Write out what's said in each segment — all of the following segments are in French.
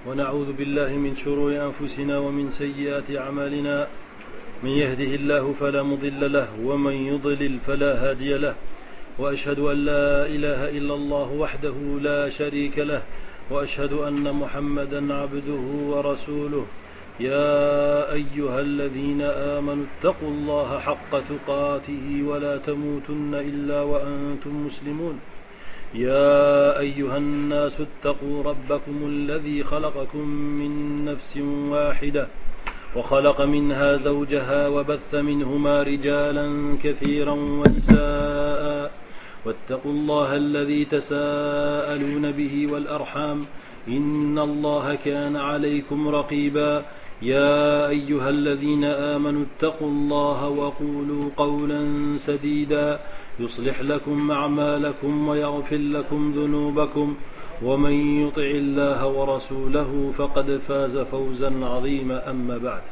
ونعوذ بالله من شرور أنفسنا ومن سيئات أعمالنا من يهده الله فلا مضل له ومن يضلل فلا هادي له وأشهد أن لا إله إلا الله وحده لا شريك له وأشهد أن محمدا عبده ورسوله يا أيها الذين آمنوا اتقوا الله حق تقاته ولا تموتن إلا وأنتم مسلمون يا أيها الناس اتقوا ربكم الذي خلقكم من نفس واحدة وخلق منها زوجها وبث منهما رجالا كثيرا ونساء واتقوا الله الذي تساءلون به والأرحام إن الله كان عليكم رقيبا يا أيها الذين آمنوا اتقوا الله وقولوا قولا سديدا يصلح لكم أعمالكم ويغفر لكم ذنوبكم ومن يطع الله ورسوله فقد فاز فوزا عظيما أما بعد.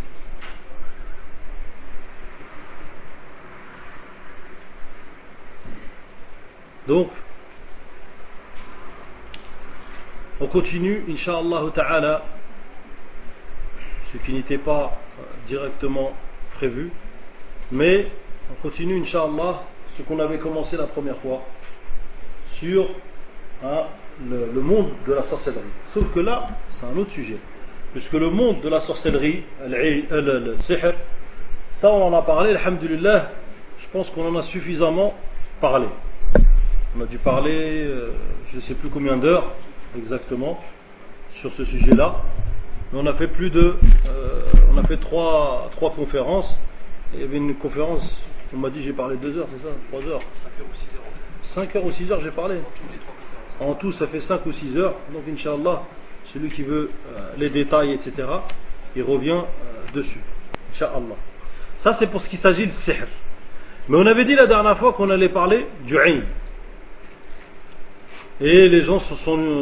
Donc, on continue, Inch'Allah Ta'ala, ce qui n'était pas directement prévu, mais on continue, Inch'Allah, ce qu'on avait commencé la première fois, sur le monde de la sorcellerie. Sauf que là, c'est un autre sujet, puisque le monde de la sorcellerie, le sihr, ça on en a parlé, alhamdulillah, je pense qu'on en a suffisamment parlé. On a dû parler, je ne sais plus combien d'heures exactement, sur ce sujet-là. Mais on a fait on a fait trois conférences. Il y avait une conférence, on m'a dit j'ai parlé 2 heures, c'est ça, 3 heures. 5 heures ou 6 heures j'ai parlé. En tout ça fait 5 ou 6 heures. Donc Inch'Allah, celui qui veut les détails, etc., il revient dessus. Inch'Allah. Ça c'est pour ce qui s'agit de sihr. Mais on avait dit la dernière fois qu'on allait parler du ayn. Et les gens se sont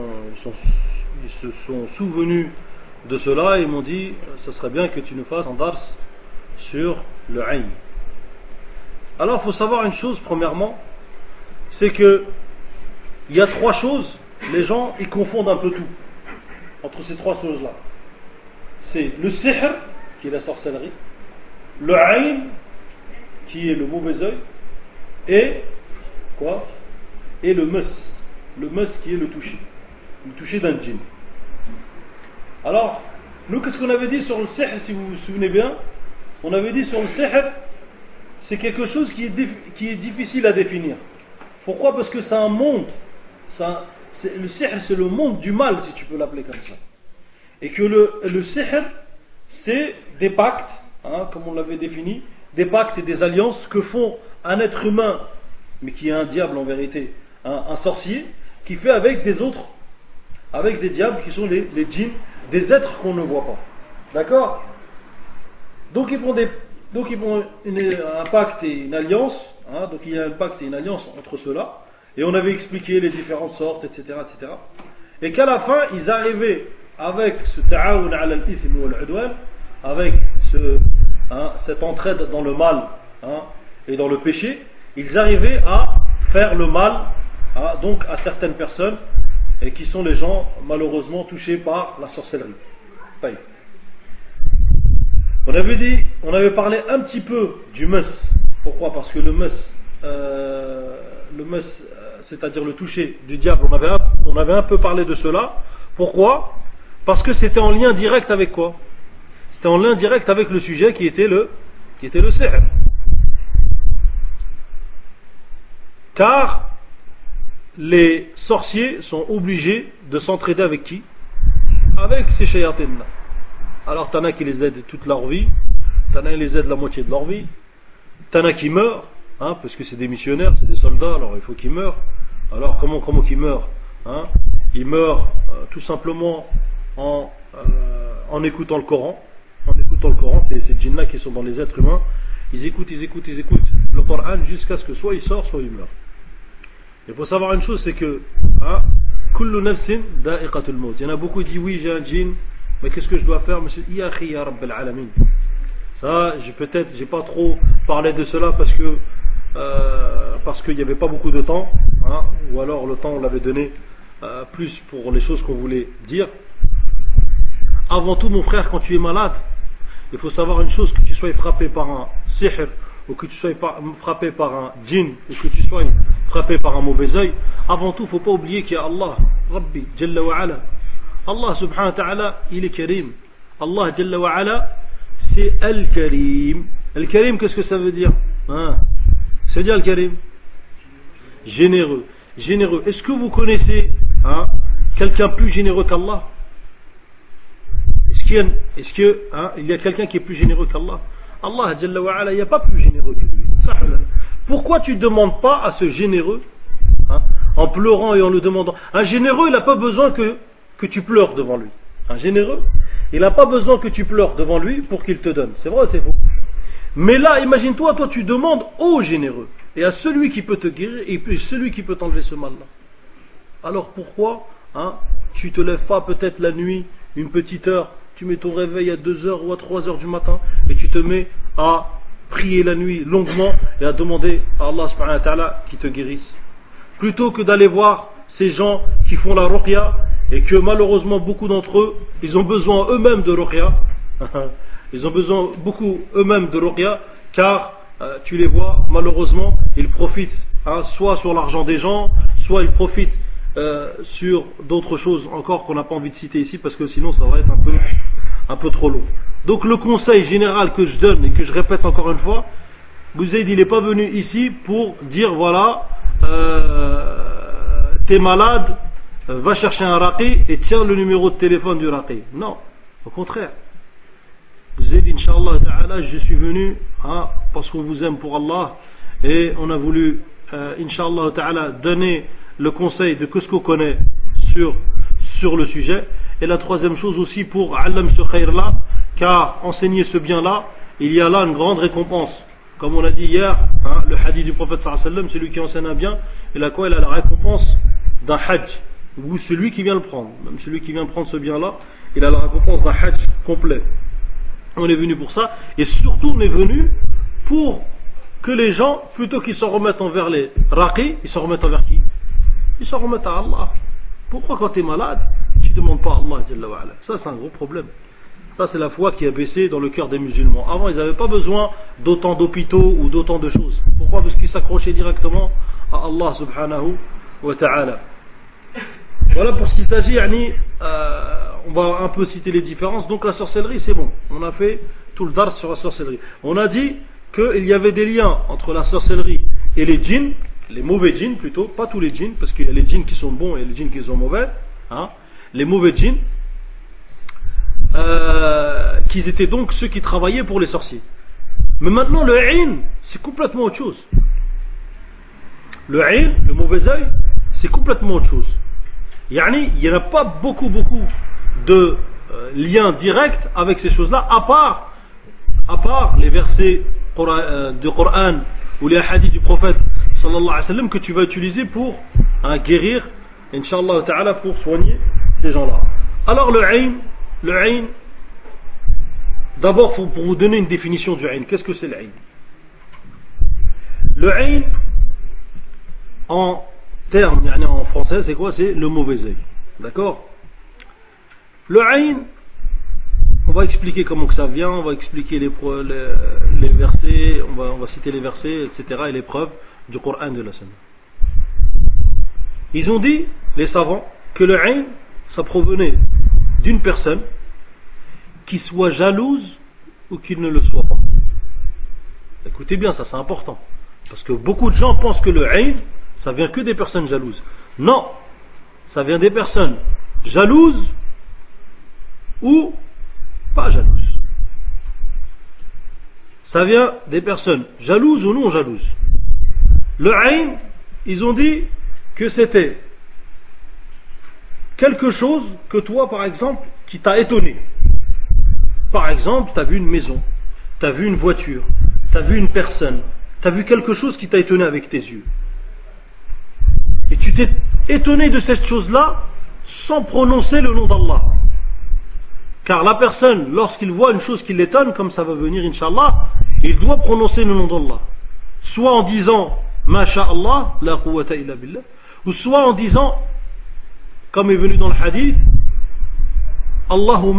souvenus de cela et m'ont dit ce serait bien que tu nous fasses un dars sur le ayn. Alors il faut savoir une chose premièrement, c'est que il y a 3 choses, les gens ils confondent un peu tout entre ces 3 choses là. C'est le sihr qui est la sorcellerie, le ayn qui est le mauvais œil et quoi? Et le mas qui est le toucher d'un djinn. Alors, nous qu'est-ce qu'on avait dit sur le sihr, si vous vous souvenez bien? On avait dit sur le sihr, c'est quelque chose qui est difficile à définir. Pourquoi? Parce que c'est un monde. Le sihr, c'est le monde du mal, si tu peux l'appeler comme ça. Et que le sihr, c'est des pactes, comme on l'avait défini, des pactes et des alliances que font un être humain, mais qui est un diable en vérité, un sorcier, qui fait avec des autres, avec des diables qui sont les djinns, des êtres qu'on ne voit pas. D'accord? Donc ils font un pacte et une alliance, donc il y a un pacte et une alliance entre ceux-là, et on avait expliqué les différentes sortes, etc., etc. Et qu'à la fin, ils arrivaient avec ce ta'awun ala al-ithim wal-udwan, avec cette entraide dans le mal et dans le péché, ils arrivaient à faire le mal donc à certaines personnes et qui sont les gens malheureusement touchés par la sorcellerie. On avait parlé un petit peu du mas. Pourquoi? Parce que le mas, c'est-à-dire le toucher du diable, on avait un peu parlé de cela. Pourquoi? Parce que c'était en lien direct avec quoi? C'était en lien direct avec le sujet qui était le sihr. Car les sorciers sont obligés de s'entraider avec qui? Avec ces shayatines-là. Alors t'en as qui les aident toute leur vie, t'en as qui les aident la moitié de leur vie, t'en as qui meurent, parce que c'est des missionnaires, c'est des soldats, alors il faut qu'ils meurent. Alors comment qu'ils meurent? Ils meurent tout simplement en écoutant le Coran. En écoutant le Coran, c'est ces djinns-là qui sont dans les êtres humains. Ils écoutent le Coran jusqu'à ce que soit il sort, soit il meurt. Il faut savoir une chose, c'est que kullu nafsin da'iqatul maut. Il y en a beaucoup qui disent oui, j'ai un djinn, mais qu'est-ce que je dois faire, monsieur? Ya akhi ya rabbal alamin. Ça, j'ai pas trop parlé de cela parce qu'il n'y avait pas beaucoup de temps, ou alors le temps on l'avait donné plus pour les choses qu'on voulait dire. avant tout mon frère, quand tu es malade, il faut savoir une chose, que tu sois frappé par un sihr, ou que tu sois frappé par un djinn, ou que tu sois frappé par un mauvais œil, avant tout il ne faut pas oublier qu'il y a Allah, Rabbi, Jalla wa Ala. Allah subhanahu wa ta'ala, il est Karim. Allah Jalla wa Ala, c'est Al-Karim. Al-Karim, qu'est-ce que ça veut dire? Ça veut dire Al-Karim? Généreux. Généreux. Est-ce que vous connaissez quelqu'un plus généreux qu'Allah? Est-ce qu'il y a quelqu'un qui est plus généreux qu'Allah? Allah Jalla wa Ala, il n'y a pas plus généreux que lui. Pourquoi tu ne demandes pas à ce généreux, en pleurant et en le demandant? Un généreux, il n'a pas besoin que tu pleures devant lui. Un généreux, il n'a pas besoin que tu pleures devant lui pour qu'il te donne. C'est vrai ou c'est faux? Mais là, imagine-toi, toi tu demandes au généreux et à celui qui peut te guérir et puis celui qui peut t'enlever ce mal-là. Alors pourquoi tu te lèves pas peut-être la nuit, une petite heure, tu mets ton réveil à 2h ou à 3h du matin et tu te mets à prier la nuit longuement et à demander à Allah subhanahu wa ta'ala qui te guérisse, plutôt que d'aller voir ces gens qui font la ruqya et que malheureusement beaucoup d'entre eux, ils ont besoin eux-mêmes de ruqya. Ils ont besoin beaucoup eux-mêmes de ruqya, car tu les vois, malheureusement, ils profitent soit sur l'argent des gens, soit ils profitent sur d'autres choses encore qu'on n'a pas envie de citer ici, parce que sinon ça va être un peu trop long. Donc le conseil général que je donne et que je répète encore une fois, Bouzaïd il n'est pas venu ici pour dire voilà, t'es malade, va chercher un raqi et tiens le numéro de téléphone du raqi. Non, au contraire. Vous êtes, Inch'Allah Ta'ala, je suis venu parce qu'on vous aime pour Allah et on a voulu, Inch'Allah Ta'ala, donner le conseil de ce qu'on connaît sur le sujet. Et la troisième chose aussi pour Allam ce khair-là, car enseigner ce bien-là, il y a là une grande récompense. Comme on a dit hier, le hadith du prophète sallallahu alayhi wa sallam, celui qui enseigne un bien, il a quoi? Il a la récompense d'un hajj, ou celui qui vient le prendre. Même celui qui vient prendre ce bien-là, il a la récompense d'un hajj complet. On est venu pour ça, et surtout on est venu pour que les gens, plutôt qu'ils s'en remettent envers les raqis, ils s'en remettent envers qui? Ils s'en remettent à Allah. Pourquoi quand tu es malade, tu ne demandes pas à Allah Jalla wa Ala? Ça c'est un gros problème. Ça c'est la foi qui a baissé dans le cœur des musulmans. Avant ils n'avaient pas besoin d'autant d'hôpitaux ou d'autant de choses. Pourquoi? Parce qu'ils s'accrochaient directement à Allah subhanahu wa ta'ala. Voilà pour ce qu'il s'agit, on va un peu citer les différences. Donc la sorcellerie c'est bon, on a fait tout le dars sur la sorcellerie. On a dit qu'il y avait des liens entre la sorcellerie et les djinns, les mauvais djinns plutôt, pas tous les djinns, parce qu'il y a les djinns qui sont bons et les djinns qui sont mauvais, les mauvais djinns, qu'ils étaient donc ceux qui travaillaient pour les sorciers. Mais maintenant le ayn, c'est complètement autre chose. Le ayn, le mauvais œil, c'est complètement autre chose. Il n'y en a pas beaucoup de liens directs avec ces choses-là, à part les versets du Coran ou les hadiths du prophète sallallahu alayhi wa sallam que tu vas utiliser pour guérir, Inch'Allah ta'ala, pour soigner ces gens-là. Alors le ayn, d'abord pour vous donner une définition du ayn, qu'est-ce que c'est le ayn? Le ayn, en terme, en français, c'est quoi? C'est le mauvais œil. D'accord? Le ayn, on va expliquer comment que ça vient, on va expliquer les versets, on va citer les versets, etc. et les preuves du Coran de la Sunna. Ils ont dit, les savants, que le ayn, ça provenait d'une personne qui soit jalouse ou qui ne le soit pas. Écoutez bien, ça c'est important. Parce que beaucoup de gens pensent que le ayn, ça vient que des personnes jalouses. Non, ça vient des personnes jalouses ou pas jalouses. Ça vient des personnes jalouses ou non jalouses. Le ayn, ils ont dit que c'était quelque chose que toi, par exemple, qui t'a étonné. Par exemple, tu as vu une maison, tu as vu une voiture, tu as vu une personne, tu as vu quelque chose qui t'a étonné avec tes yeux. Et tu t'es étonné de cette chose-là sans prononcer le nom d'Allah. Car la personne, lorsqu'il voit une chose qui l'étonne, comme ça va venir, Inch'Allah, il doit prononcer le nom d'Allah. Soit en disant Masha'Allah, la quwwata illa billah, ou soit en disant, comme est venu dans le hadith, Allahumma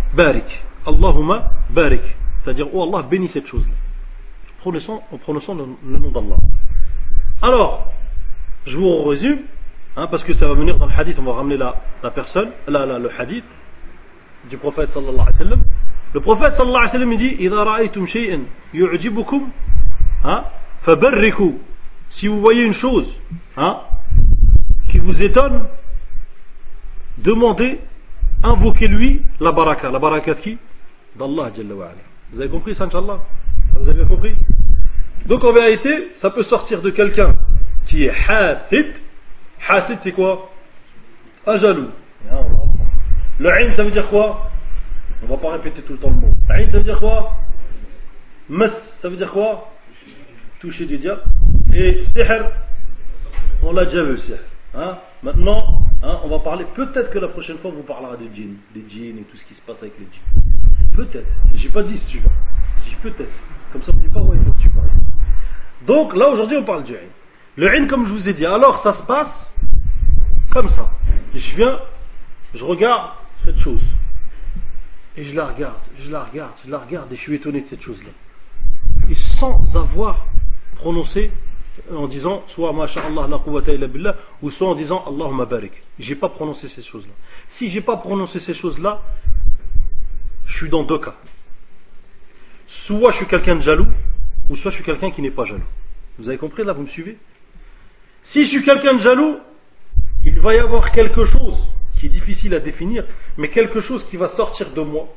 barik. Allahumma barik. C'est-à-dire, oh Allah, bénis cette chose-là. En prononçant le nom d'Allah. Alors, je vous résume, parce que ça va venir dans le hadith, on va ramener la personne, le hadith du prophète sallallahu alayhi wa sallam. Le prophète sallallahu alayhi wa sallam il dit إِذَا رَأَيْتُمْ شَيْئًا يُعْجِبُكُمْ فَبَرِّكُوا. Si vous voyez une chose qui vous étonne, demandez, invoquez-lui la baraka. La baraka de qui? D'Allah Jalla wa Ala. Vous avez compris ça, Inch'Allah? Vous avez bien compris? Donc en vérité, ça peut sortir de quelqu'un qui est hasid. Hasid c'est quoi? Un jaloux. Le ayn ça veut dire quoi? On va pas répéter tout le temps le mot. Ayn ça veut dire quoi? Mas ça veut dire quoi? Toucher du diable. Et sihr, on l'a déjà vu sihr. Maintenant, on va parler, peut-être que la prochaine fois on vous parlera de djinn, des djinns et tout ce qui se passe avec les djinns. Peut-être. J'ai pas dit celui-là. J'ai dit peut-être. Comme ça on ne dit pas ouais, il faut que tu parles. Donc là aujourd'hui on parle du ayn. Le ayn comme je vous ai dit, alors ça se passe comme ça. Je regarde cette chose. Et je la regarde et je suis étonné de cette chose-là. Et sans avoir prononcé en disant soit masha'Allah la quwwata illa billah ou soit en disant Allahumma barik. J'ai pas prononcé ces choses-là. Si j'ai pas prononcé ces choses-là, je suis dans deux cas. Soit je suis quelqu'un de jaloux, ou soit je suis quelqu'un qui n'est pas jaloux. Vous avez compris là, vous me suivez? Si je suis quelqu'un de jaloux, il va y avoir quelque chose qui est difficile à définir, mais quelque chose qui va sortir de moi.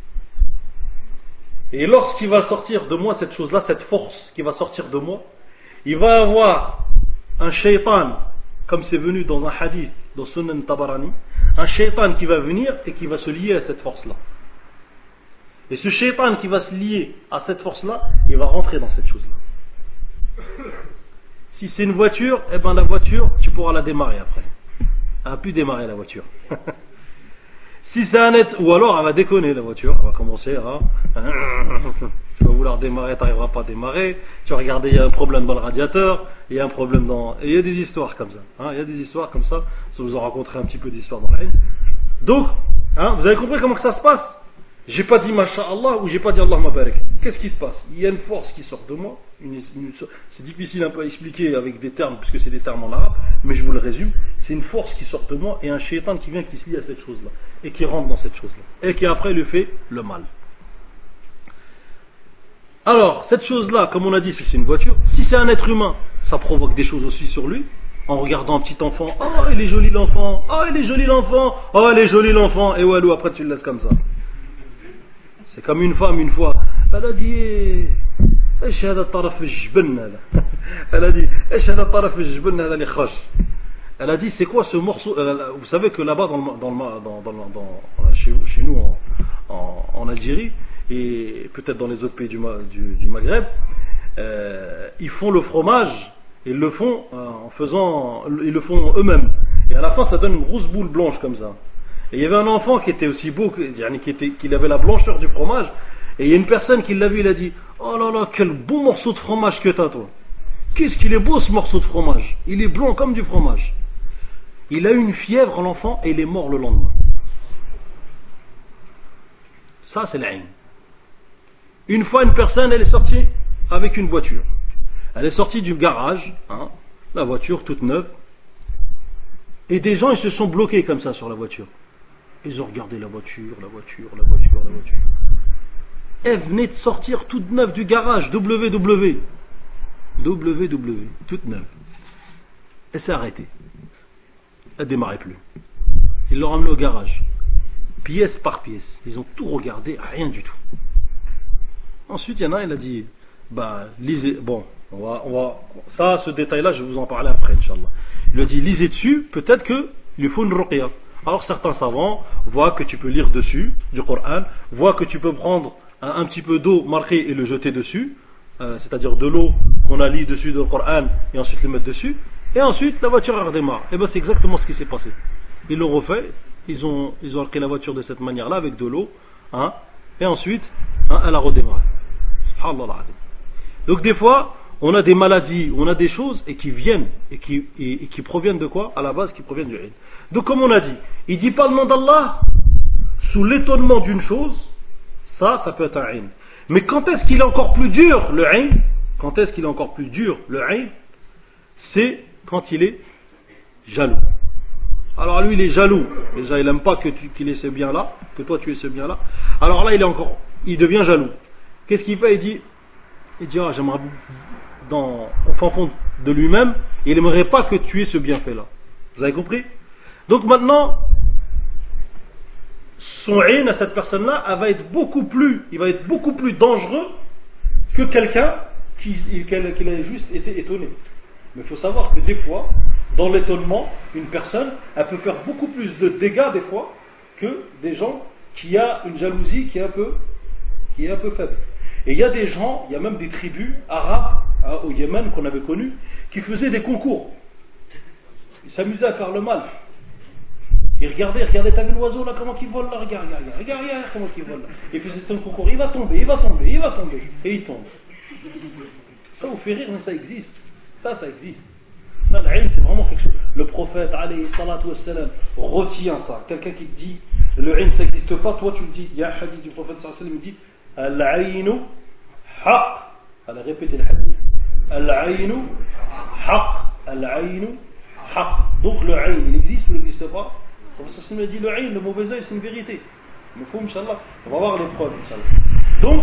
Et lorsqu'il va sortir de moi cette chose-là, cette force qui va sortir de moi, il va y avoir un shaitan, comme c'est venu dans un hadith, dans Sunan Tabarani, un shaitan qui va venir et qui va se lier à cette force-là. Et ce shaitan qui va se lier à cette force-là, il va rentrer dans cette chose-là. Si c'est une voiture, eh ben la voiture, tu pourras la démarrer après. Elle n'a plus démarrer la voiture. Si c'est un net, ou alors elle va déconner la voiture, elle va commencer à... Tu vas vouloir démarrer, tu n'arriveras pas à démarrer, tu vas regarder, il y a un problème dans le radiateur, il y a un problème dans... Et il y a des histoires comme ça. Il y a des histoires comme ça, ça vous en raconterai un petit peu d'histoire dans la haine. Donc, vous avez compris comment que ça se passe? J'ai pas dit masha'Allah ou j'ai pas dit Allahumma barik. Qu'est-ce qui se passe? Il y a une force qui sort de moi. C'est difficile un peu à expliquer avec des termes, puisque c'est des termes en arabe, mais je vous le résume. C'est une force qui sort de moi et un shaitan qui vient, qui se lie à cette chose-là. Et qui rentre dans cette chose-là. Et qui après lui fait le mal. Alors, cette chose-là, comme on a dit, c'est une voiture. Si c'est un être humain, ça provoque des choses aussi sur lui. En regardant un petit enfant, oh il est joli l'enfant, oh il est joli l'enfant, oh il est joli l'enfant, et walou, après tu le laisses comme ça. C'est comme une femme une fois, elle a dit elle a dit c'est quoi ce morceau? Vous savez que là-bas chez nous en Algérie et peut-être dans les autres pays du Maghreb, ils font le fromage, ils le font ils le font eux-mêmes et à la fin ça donne une grosse boule blanche comme ça. Et il y avait un enfant qui était aussi beau, qu'il avait la blancheur du fromage, et il y a une personne qui l'a vu, il a dit oh là là, quel beau morceau de fromage que t'as toi. Qu'est-ce qu'il est beau ce morceau de fromage. Il est blanc comme du fromage. Il a eu une fièvre l'enfant et il est mort le lendemain. Ça c'est l'aïn. Une fois une personne elle est sortie avec une voiture. Elle est sortie du garage, la voiture toute neuve, et des gens ils se sont bloqués comme ça sur la voiture. Ils ont regardé la voiture. Elle venait de sortir toute neuve du garage, WW, toute neuve. Elle s'est arrêtée. Elle ne démarrait plus. Ils l'ont ramenée au garage, pièce par pièce. Ils ont tout regardé, rien du tout. Ensuite, il y en a, il a dit, lisez, bon, ce détail-là, je vais vous en parler après, Inch'Allah. Il a dit, lisez dessus, peut-être qu'il lui faut une ruqya. Alors certains savants voient que tu peux lire dessus du Coran, voient que tu peux prendre un petit peu d'eau marquée et le jeter dessus, c'est-à-dire de l'eau qu'on a lu dessus du Coran et ensuite le mettre dessus, et ensuite la voiture redémarre. Et c'est exactement ce qui s'est passé. Ils l'ont refait, ils ont marqué la voiture de cette manière-là avec de l'eau, et ensuite elle a redémarré. Subhanallah. Donc des fois on a des maladies, on a des choses et qui viennent et qui proviennent de quoi? À la base qui proviennent du ilm. Donc comme on a dit, il dit pas le nom d'Allah, sous l'étonnement d'une chose, ça peut être un ayn. Mais quand est-ce qu'il est encore plus dur, le ayn? Quand est-ce qu'il est encore plus dur, le ayn? C'est quand il est jaloux. Alors lui, il est jaloux. Déjà, il n'aime pas qu'il ait ce bien-là, que toi tu aies ce bien-là. Alors là, il devient jaloux. Qu'est-ce qu'il fait? Il dit, ah, j'aimerais, au fond de lui-même, il n'aimerait pas que tu aies ce bienfait-là. Vous avez compris? Donc maintenant, son ayn à cette personne-là, il va être beaucoup plus dangereux que quelqu'un qui a juste été étonné. Mais il faut savoir que des fois, dans l'étonnement, une personne, elle peut faire beaucoup plus de dégâts des fois que des gens qui a une jalousie qui est un peu faible. Et il y a des gens, il y a même des tribus arabes au Yémen qu'on avait connues, qui faisaient des concours. Ils s'amusaient à faire le mal. Ils regardaient, t'as vu l'oiseau là, comment il vole là, regarde comment il vole là. Et puis c'était un concours, il va tomber, et il tombe. Ça vous fait rire, mais ça existe. Ça existe. Ça, l'ayn, c'est vraiment quelque chose. Le prophète, alayhi salatu wassalam, retient ça. Quelqu'un qui te dit, le ayn, ça n'existe pas, toi tu le dis. Il y a un hadith du prophète, sallallahu alayhi wa sallam, il dit, al-aynu haq. Elle a répété le hadith. Al-aynu haq. Al-aynu haq. Donc le ayn, il existe ou il n'existe pas? Le prophète sallallahu alayhi wa sallam a dit, le ayn, le mauvais œil, c'est une vérité. Mais faut, Inch'Allah, on va voir les preuves, Inch'Allah. Donc,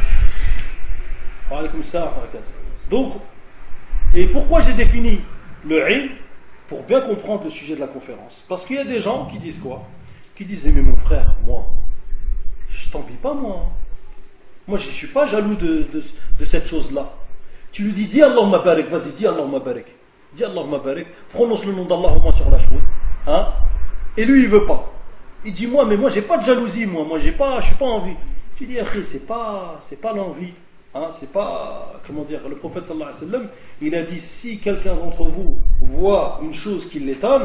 wa alaykum salam wa barakatuh. Donc, et pourquoi j'ai défini le ayn? Pour bien comprendre le sujet de la conférence. Parce qu'il y a des gens qui disent quoi? Qui disent, mais mon frère, moi, je t'envie pas, moi. Moi, je ne suis pas jaloux de cette chose-là. Tu lui dis Allahumma barik, vas-y, dis Allahumma barik. Dis Allahumma barik, prononce le nom d'Allah au moins sur la chose. Hein? Et lui, il veut pas. Il dit, moi, j'ai pas de jalousie, moi, je suis pas envie. Tu dis, c'est pas l'envie. Hein, c'est pas, comment dire, le prophète sallallahu alayhi wa sallam, il a dit, si quelqu'un d'entre vous voit une chose qui l'étonne,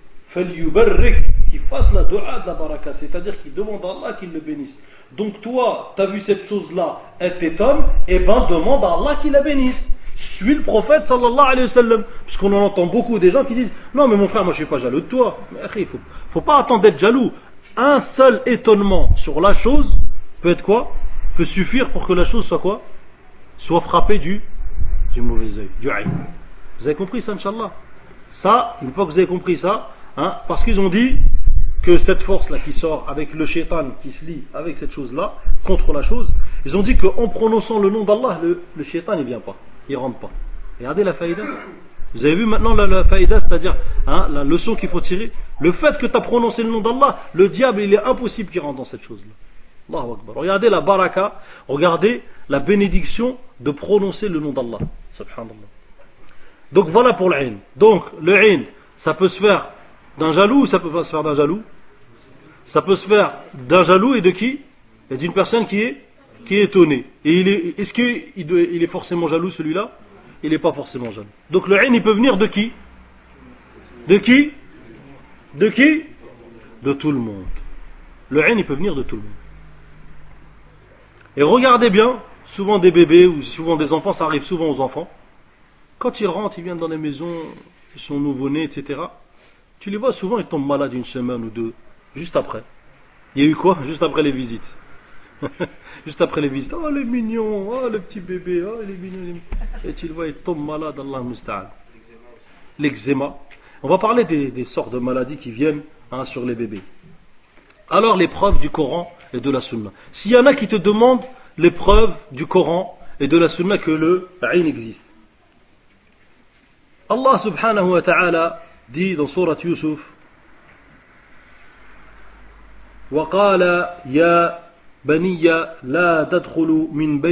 qu'il fasse la dua de la baraka, c'est-à-dire qu'il demande à Allah qu'il le bénisse. Donc toi, tu as vu cette chose-là, elle t'étonne, et ben demande à Allah qu'il la bénisse. Suis le prophète sallallahu alayhi wa sallam. Parce qu'on en entend beaucoup des gens qui disent, non mais mon frère, moi je suis pas jaloux de toi. Mais il faut pas attendre d'être jaloux. Un seul étonnement sur la chose peut être quoi? Peut suffire pour que la chose soit quoi? Soit frappée du mauvais œil, du ayn. Vous avez compris ça, Inch'Allah? Ça, une fois que vous avez compris ça, hein, parce qu'ils ont dit que cette force-là qui sort avec le shaitan qui se lie avec cette chose-là, contre la chose, ils ont dit qu'en prononçant le nom d'Allah, le shaitan ne vient pas, il ne rentre pas. Regardez la faïda. Vous avez vu maintenant la faïda, c'est-à-dire la leçon qu'il faut tirer. Le fait que tu as prononcé le nom d'Allah, le diable, il est impossible qu'il rentre dans cette chose-là. Allahu Akbar. Regardez la baraka, regardez la bénédiction de prononcer le nom d'Allah. Subhanallah. Donc voilà pour le ayn. Donc le ayn, ça peut se faire d'un jaloux ou ça peut pas se faire d'un jaloux? Ça peut se faire d'un jaloux et de qui? Et d'une personne qui est étonnée. Et est-ce qu'il est forcément jaloux celui-là? Il n'est pas forcément jaloux. Donc le ayn, il peut venir de qui? De qui? De qui? De tout le monde. Le ayn, il peut venir de tout le monde. Et regardez bien, souvent des bébés ou souvent des enfants, ça arrive souvent aux enfants. Quand ils rentrent, ils viennent dans les maisons, ils sont nouveau-nés, etc. Tu les vois souvent, ils tombent malades une semaine ou deux, juste après. Il y a eu quoi? Juste après les visites. Juste après les visites. Oh, les mignons, oh, le petit bébé, oh, il est mignon. Et tu le vois, il tombe malade, Allah musta'an. L'eczéma. On va parler des sortes de maladies qui viennent sur les bébés. Alors, les preuves du Coran et de la Sunna. S'il y en a qui te demandent les preuves du Coran et de la Sunna que le ayn existe. Allah subhanahu wa ta'ala dit dans sourate Yusuf, وقال يا بني لا تدخلوا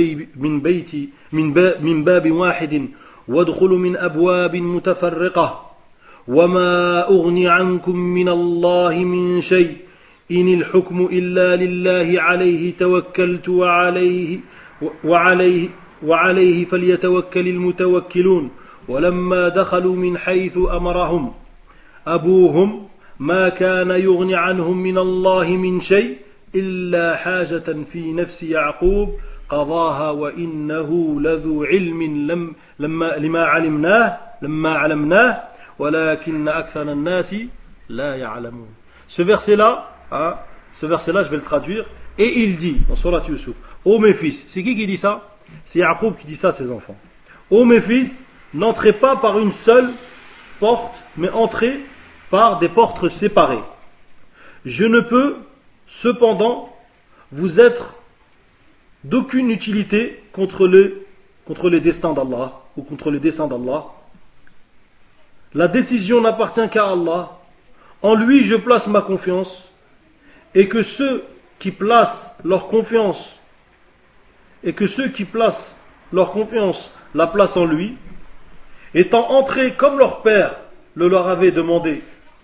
من باب واحد وادخلوا من أبواب متفرقة وما أغني عنكم من الله من شيء إن الحكم إلا لله عليه توكلت وعليه فليتوكل المتوكلون ولما دخلوا من حيث أمرهم أبوهم ما كان يغني عنهم من الله من شيء إلا حاجة في نفس يعقوب قضاها وإنه لذو علم لما علمناه ولكن أكثر الناس لا يعلمون. Ce verset-là, ce verset-là, je vais le traduire. Et il dit, dans Surat Yusuf, ô mes fils, c'est qui dit ça? C'est Yaqub qui dit ça à ses enfants. Ô mes fils, n'entrez pas par une seule porte, mais entrez par des portes séparées. Je ne peux, cependant, vous être d'aucune utilité contre les destins d'Allah, ou contre les desseins d'Allah. La décision n'appartient qu'à Allah. En lui, je place ma confiance, et que ceux qui placent leur confiance la placent en lui, étant entrés comme leur père le leur avait demandé,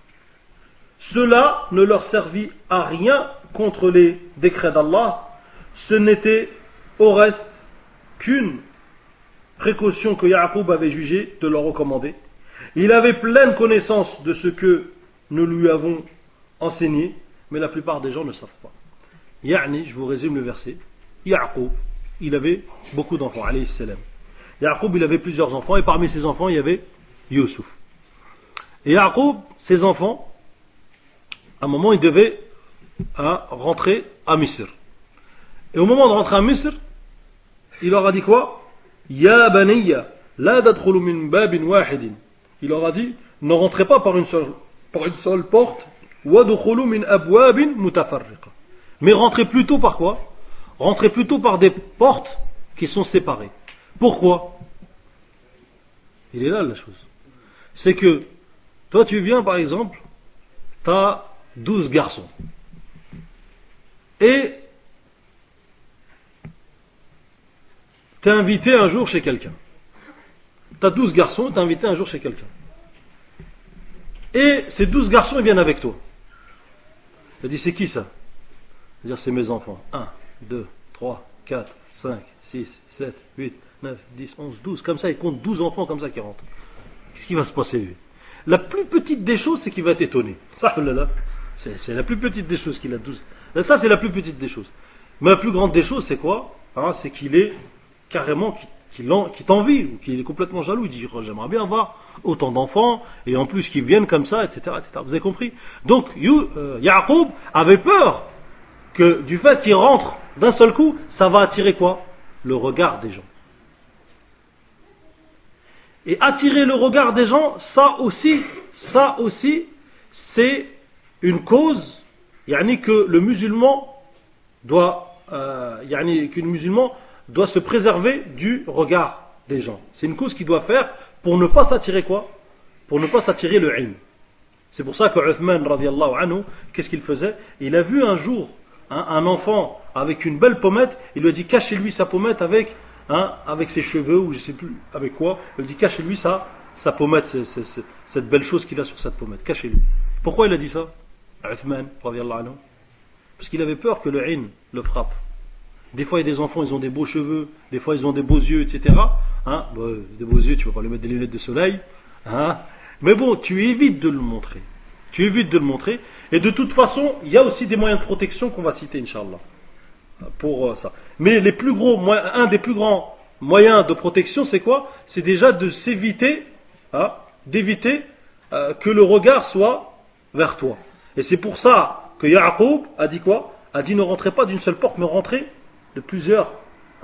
cela ne leur servit à rien contre les décrets d'Allah, ce n'était au reste qu'une précaution que Yaqub avait jugé de leur recommander. Il avait pleine connaissance de ce que nous lui avons enseigné, mais la plupart des gens ne savent pas. Ya'ni, je vous résume le verset. Yaqub, il avait beaucoup d'enfants, alayhi salam. Yaqub, il avait plusieurs enfants, et parmi ses enfants, il y avait Yusuf. Et Yaqub, ses enfants, à un moment, ils devaient rentrer à Misr. Et au moment de rentrer à Misr, il leur a dit quoi? Ya baniya, la dadkhulu min babin wahidin. Il leur a dit, ne rentrez pas par une seule porte, wadkhulu min abwabin mutafarriqa. Mais rentrez plutôt par quoi? Rentrez plutôt par des portes qui sont séparées. Pourquoi? Il est là la chose. C'est que, toi tu viens par exemple, tu as 12 garçons. Et tu es invité un jour chez quelqu'un. Tu as 12 garçons, tu es invité un jour chez quelqu'un. Et ces 12 garçons, ils viennent avec toi. Il dit, c'est qui ça? C'est-à-dire, c'est mes enfants. 1, 2, 3, 4, 5, 6, 7, 8, 9, 10, 11, 12. Comme ça, il compte 12 enfants comme ça qui rentrent. Qu'est-ce qui va se passer, lui? La plus petite des choses, c'est qu'il va être étonné. Ça, là, c'est la plus petite des choses qu'il a 12. Ça, c'est la plus petite des choses. Mais la plus grande des choses, c'est quoi? C'est qu'il est carrément, qu'il t'envie, ou qu'il est complètement jaloux. Il dit, oh, j'aimerais bien avoir autant d'enfants, et en plus qu'ils viennent comme ça, etc., etc. Vous avez compris? Donc, Yaqub avait peur que du fait qu'il rentre d'un seul coup, ça va attirer quoi? Le regard des gens. Et attirer le regard des gens, ça aussi, c'est une cause, que le musulman doit, doit se préserver du regard des gens. C'est une cause qu'il doit faire pour ne pas s'attirer quoi? Pour ne pas s'attirer le ilm. C'est pour ça que Uthman radiyallahu anhu, qu'est-ce qu'il faisait? Il a vu un jour un enfant avec une belle pommette, il lui a dit cachez-lui sa pommette avec ses cheveux ou je ne sais plus avec quoi. Il lui a dit cachez-lui sa pommette, cette belle chose qu'il a sur cette pommette, cachez-lui. Pourquoi il a dit ça? Uthman radiyallahu anhu, parce qu'il avait peur que le ilm le frappe. Des fois, il y a des enfants, ils ont des beaux cheveux, des fois, ils ont des beaux yeux, etc. Des beaux yeux, tu ne vas pas lui mettre des lunettes de soleil. Mais bon, tu évites de le montrer. Et de toute façon, il y a aussi des moyens de protection qu'on va citer, Inch'Allah, pour ça. Mais un des plus grands moyens de protection, c'est quoi? C'est déjà de d'éviter que le regard soit vers toi. Et c'est pour ça que Yaqub a dit quoi? A dit ne rentrez pas d'une seule porte, mais rentrez de plusieurs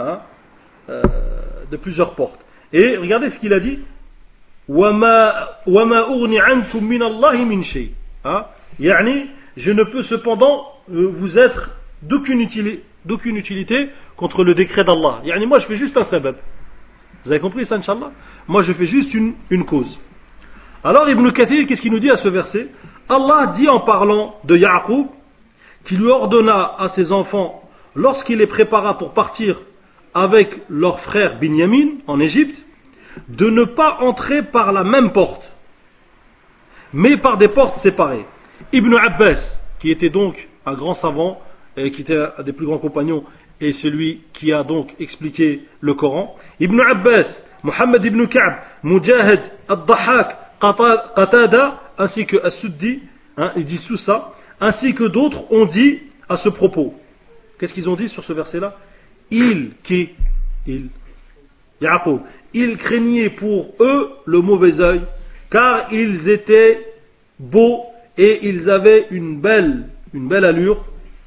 portes. Et regardez ce qu'il a dit. وَمَا أُغْنِ عَنْكُمْ مِنَ اللَّهِ مِنْ شَيْءٍ. Je ne peux cependant vous être d'aucune utilité contre le décret d'Allah. Moi je fais juste un sabab. Vous avez compris ça, Inch'Allah? Moi je fais juste une cause. Alors Ibn Kathir, qu'est-ce qu'il nous dit à ce verset? Allah dit en parlant de Yaqub, qui lui ordonna à ses enfants, lorsqu'il les prépara pour partir avec leur frère Binyamin en Égypte, de ne pas entrer par la même porte, mais par des portes séparées. Ibn Abbas, qui était donc un grand savant, et qui était un des plus grands compagnons, et celui qui a donc expliqué le Coran, Ibn Abbas, Muhammad ibn Ka'b, Mujahid, Ad-Dahhak, Qatada, ainsi que As-Suddi, ils disent tout ça, ainsi que d'autres ont dit à ce propos. Qu'est-ce qu'ils ont dit sur ce verset-là? Yaqub, ils craignaient pour eux le mauvais œil, car ils étaient beaux et ils avaient une belle allure,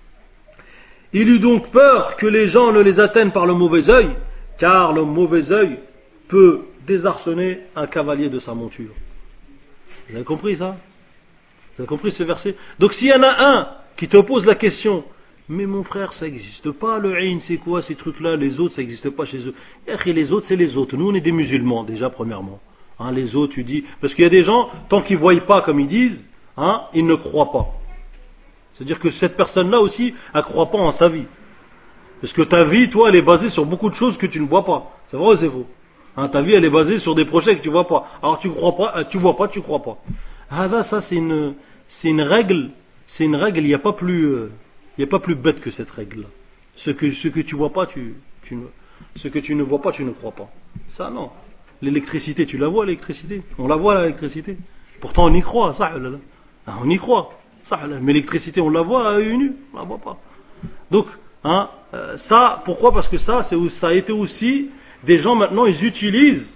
Il eut donc peur que les gens ne les atteignent par le mauvais œil, car le mauvais œil peut désarçonner un cavalier de sa monture. Vous avez compris ça? Vous avez compris ce verset? Donc s'il y en a un qui te pose la question, mais mon frère, ça n'existe pas, le ayn, c'est quoi ces trucs-là? Les autres, ça n'existe pas chez eux. Et les autres, c'est les autres. Nous, on est des musulmans, déjà, premièrement. Hein, les autres, tu dis... Parce qu'il y a des gens, tant qu'ils ne voient pas comme ils disent, hein, ils ne croient pas. C'est-à-dire que cette personne-là aussi, elle ne croit pas en sa vie. Parce que ta vie, toi, elle est basée sur beaucoup de choses que tu ne vois pas. C'est vrai ou c'est faux? Hein, ta vie, elle est basée sur des projets que tu ne vois pas. Alors tu crois pas, tu vois pas, tu crois pas. Ah là, ça, c'est une règle. C'est une règle, il n'y a pas plus bête que cette règle-là. Ce que tu vois pas, ce que tu ne vois pas, tu ne crois pas. Ça, non. L'électricité, tu la vois, l'électricité? On la voit, l'électricité. Pourtant, on y croit, ça, là. On y croit. Ça, mais l'électricité, on la voit à œil nu, on la voit pas. Donc, hein, ça, pourquoi? Parce que ça a été aussi, des gens maintenant, ils utilisent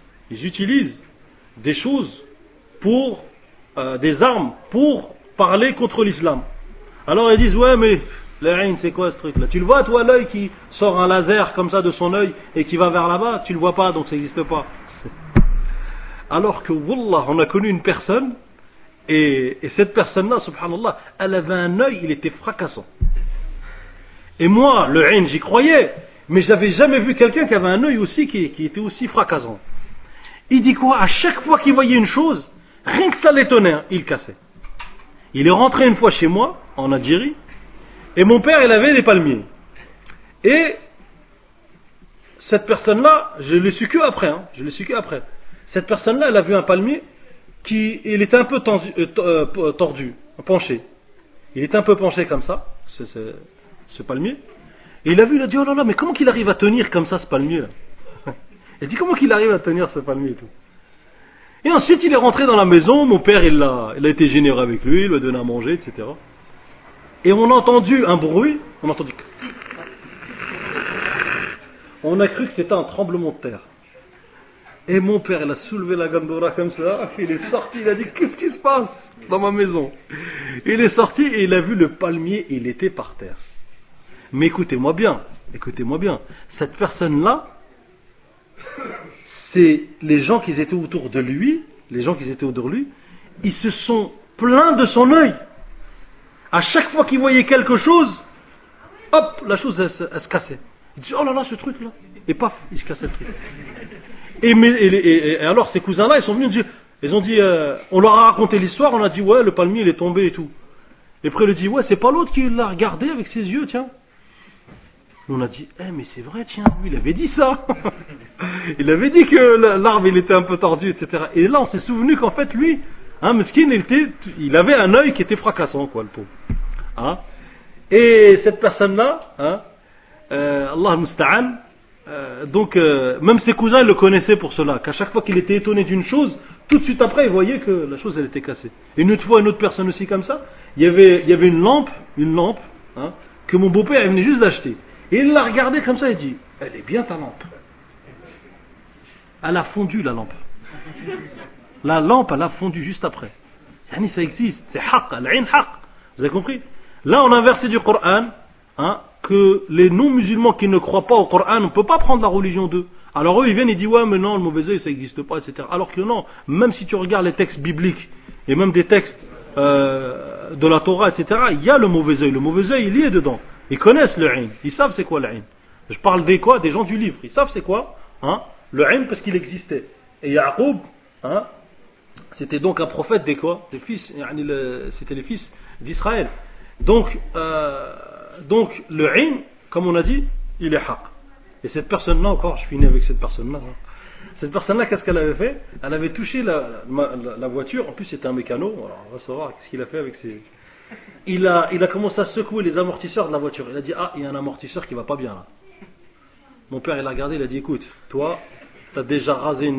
des choses pour, des armes pour parler contre l'islam. Alors ils disent, ouais, mais l'ayn, c'est quoi ce truc-là? Tu le vois, toi, l'œil qui sort un laser comme ça de son œil et qui va vers là-bas? Tu le vois pas, donc ça n'existe pas. Alors que, wallah, on a connu une personne, et cette personne-là, subhanallah, elle avait un œil, il était fracassant. Et moi, le ayn, j'y croyais, mais j'avais jamais vu quelqu'un qui avait un œil aussi qui était aussi fracassant. Il dit quoi? À chaque fois qu'il voyait une chose, rien que ça l'étonnait, il cassait. Il est rentré une fois chez moi, en Algérie, et mon père, il avait des palmiers. Et cette personne-là, je l'ai su que après, Cette personne-là, elle a vu un palmier il était un peu tordu, penché. Il était un peu penché comme ça, ce palmier. Et il a vu, il a dit, oh là là, mais comment qu'il arrive à tenir comme ça ce palmier-là? Il dit, comment qu'il arrive à tenir ce palmier et tout? Et ensuite, il est rentré dans la maison, mon père, il a été généreux avec lui, il lui a donné à manger, etc. Et on a entendu un bruit, on a cru que c'était un tremblement de terre. Et mon père, il a soulevé la gandoura comme ça, il est sorti, il a dit, qu'est-ce qui se passe dans ma maison? Il est sorti et il a vu le palmier, il était par terre. Mais écoutez-moi bien, cette personne-là, c'est les gens qui étaient autour de lui, ils se sont plaints de son œil. À chaque fois qu'ils voyaient quelque chose, hop, la chose elle se cassait. Ils disaient, oh là là, ce truc-là. Et paf, il se cassait le truc. Et alors ces cousins-là, ils sont venus dire, ils ont dit, on leur a raconté l'histoire, on a dit, ouais, le palmier il est tombé et tout. Et après il a dit, ouais, c'est pas l'autre qui l'a regardé avec ses yeux, tiens. On a dit, mais c'est vrai, tiens, lui il avait dit ça. Il avait dit que l'arbre il était un peu tordu, etc. Et là on s'est souvenu qu'en fait lui, mesquin, il avait un œil qui était fracassant, quoi, le pauvre. Hein? Et cette personne-là, Allah musta'an, donc même ses cousins ils le connaissaient pour cela, qu'à chaque fois qu'il était étonné d'une chose, tout de suite après il voyait que la chose elle était cassée. Et une autre fois, une autre personne aussi comme ça, il y avait une lampe, que mon beau-père il venait juste d'acheter. Et il l'a regardée comme ça et dit, elle est bien ta lampe. Elle a fondu la lampe. La lampe elle a fondu juste après. Yani ça existe, c'est haqq, al-ayn haqq. Vous avez compris? Là on a un verset du Coran, que les non-musulmans qui ne croient pas au Coran, on ne peut pas prendre la religion d'eux. Alors eux ils viennent et disent ouais mais non, le mauvais œil ça n'existe pas, etc. Alors que non, même si tu regardes les textes bibliques et même des textes de la Torah, etc., il y a le mauvais œil il y est dedans. Ils connaissent le ayn, ils savent c'est quoi le ayn. Je parle des gens du livre, ils savent c'est quoi le ayn parce qu'il existait. Et Yaqub, c'était donc un prophète des fils, c'était les fils d'Israël. Donc le ayn, comme on a dit, il est haq. Et cette personne-là, encore, je finis avec cette personne-là. Cette personne-là, qu'est-ce qu'elle avait fait? Elle avait touché la voiture, en plus c'était un mécano, alors on va savoir qu'est-ce qu'il a fait avec ses... Il a commencé à secouer les amortisseurs de la voiture. Il a dit, il y a un amortisseur qui va pas bien là. Mon père, il a regardé, il a dit, écoute, toi, t'as déjà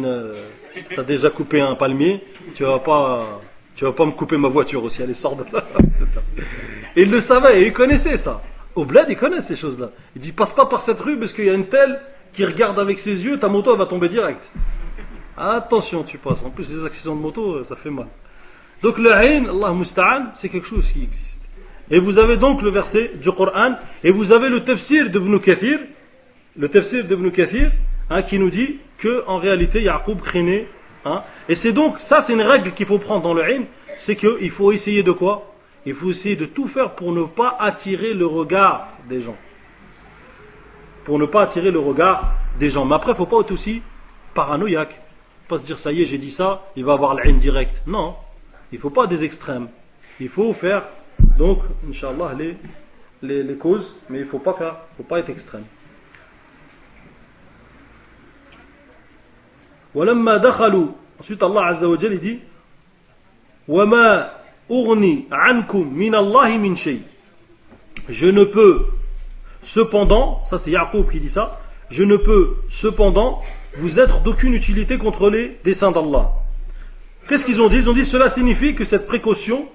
coupé un palmier, tu vas pas me couper ma voiture aussi, allez, sors de là. Et il le savait, et il connaissait ça. Au bled, il connaît ces choses-là. Il dit, passe pas par cette rue parce qu'il y a une telle qui regarde avec ses yeux, ta moto elle va tomber direct. Attention, tu passes. En plus, les accidents de moto, ça fait mal. Donc le ayn, Allah musta'an, c'est quelque chose qui existe. Et vous avez donc le verset du Coran, et vous avez le tafsir d'Ibn Kathir, qui nous dit que en réalité Yaqub craignait. Et c'est donc, ça c'est une règle qu'il faut prendre dans le ilm, c'est qu'il faut essayer de quoi? Il faut essayer de tout faire pour ne pas attirer le regard des gens. Mais après, il ne faut pas être aussi paranoïaque. Il ne faut pas se dire, ça y est, j'ai dit ça, il va avoir l'ilm direct. Non, il ne faut pas des extrêmes. Il faut faire, donc, Inch'Allah, les causes, mais il ne faut pas être extrême. وَلَمَّا دَخَلُوا, ensuite Allah Azza wa Jalla dit وَمَا أُغْنِي عَنْكُمْ مِنَ اللَّهِ مِنْ شَيْءٍ. Je ne peux cependant, ça c'est Yaqub qui dit ça, je ne peux cependant vous être d'aucune utilité contre les desseins d'Allah. Qu'est-ce qu'ils ont dit? Ils ont dit cela signifie que cette précaution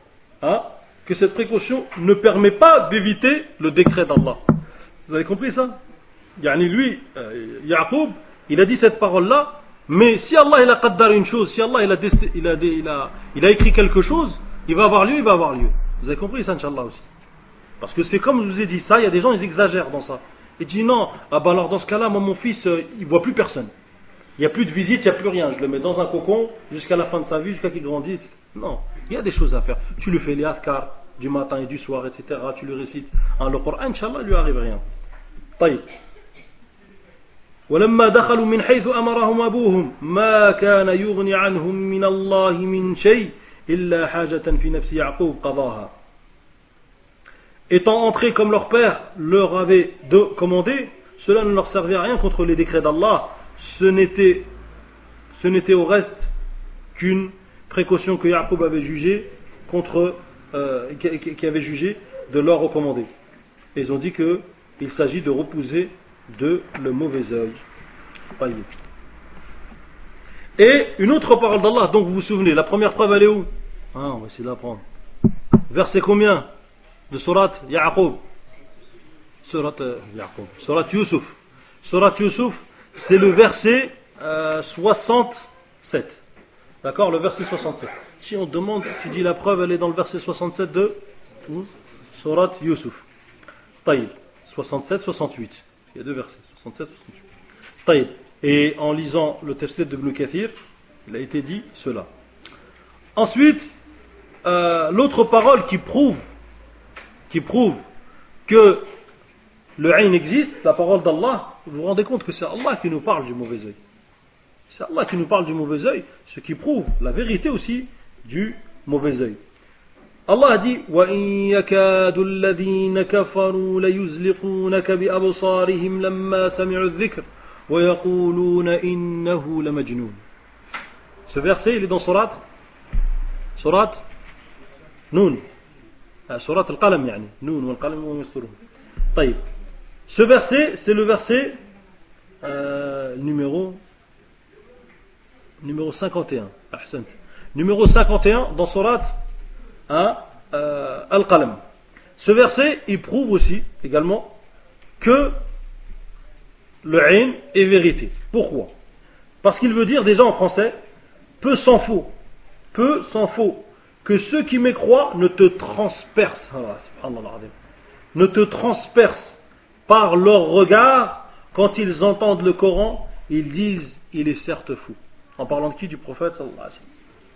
ne permet pas d'éviter le décret d'Allah. Vous avez compris ça? Lui, Yaqub, il a dit cette parole-là, mais si Allah il a qaddar une chose, si Allah il a écrit quelque chose, il va avoir lieu. Vous avez compris ça, Inch'Allah aussi? Parce que c'est comme je vous ai dit ça, il y a des gens, ils exagèrent dans ça. Ils disent non, alors dans ce cas-là, moi, mon fils, il voit plus personne. Il n'y a plus de visite, il n'y a plus rien. Je le mets dans un cocon jusqu'à la fin de sa vie, jusqu'à qu'il grandisse. Non, il y a des choses à faire. Tu lui fais les adhkar du matin et du soir, etc. Tu le récites. Le Coran, Inch'Allah, il lui arrive rien. طيب. ولما دخلوا من حيث أمرهم أبوهم ما كان يغني عنهم من الله من شيء إلا حاجة في نفس يعقوب قضاها. Étant entrés comme leur père leur avait commandé, cela ne leur servait à rien contre les décrets d'Allah. Ce n'était au reste qu'une précaution que Yaqub avait jugée qui avait jugé de leur recommander. Et ils ont dit qu'il s'agit de repousser de le mauvais œil. Et une autre parole d'Allah, donc vous vous souvenez, la première preuve elle est où? On va essayer de la prendre. Verset combien de Surat Yaqub? Surat Yusuf. Surat Yusuf, c'est le verset 67. D'accord, le verset 67. Si on demande, tu dis la preuve, elle est dans le verset 67 de Surat Yusuf. Taïb, 67, 68. Il y a deux versets, 67, 68. Taïb. Et en lisant le tafsir de Ibn Kathir, il a été dit cela. Ensuite, l'autre parole qui prouve que le ayn existe, la parole d'Allah, vous vous rendez compte que c'est Allah qui nous parle du mauvais œil. C'est Allah qui nous parle du mauvais œil, ce qui prouve la vérité aussi du mauvais œil. Allah a dit وَإِن يَكَادُ الَّذِينَ كَفَرُوا لَيُزْلِقُونَكَ بِأَبْصَارِهِمْ لَمَّا سَمِعُوا الذِّكْرَ وَيَقُولُونَ إِنَّهُ لَمَجْنُونَ. Ce verset, il est dans Surat Noun. Surat Al-Qalam, yani. Noun wal-Qalam wa yasturun. طيب. Ce verset, c'est le verset numéro 51. Ahsant. Numéro 51 dans Surat Al-Qalam. Ce verset, il prouve aussi, également, que le ayn est vérité. Pourquoi? Parce qu'il veut dire, déjà en français, peu s'en faut, que ceux qui mécroient ne te transpercent, ne te transpercent par leur regard, quand ils entendent le Coran, ils disent, il est certes fou. En parlant de qui? Du prophète sallallahu alayhi wa sallam.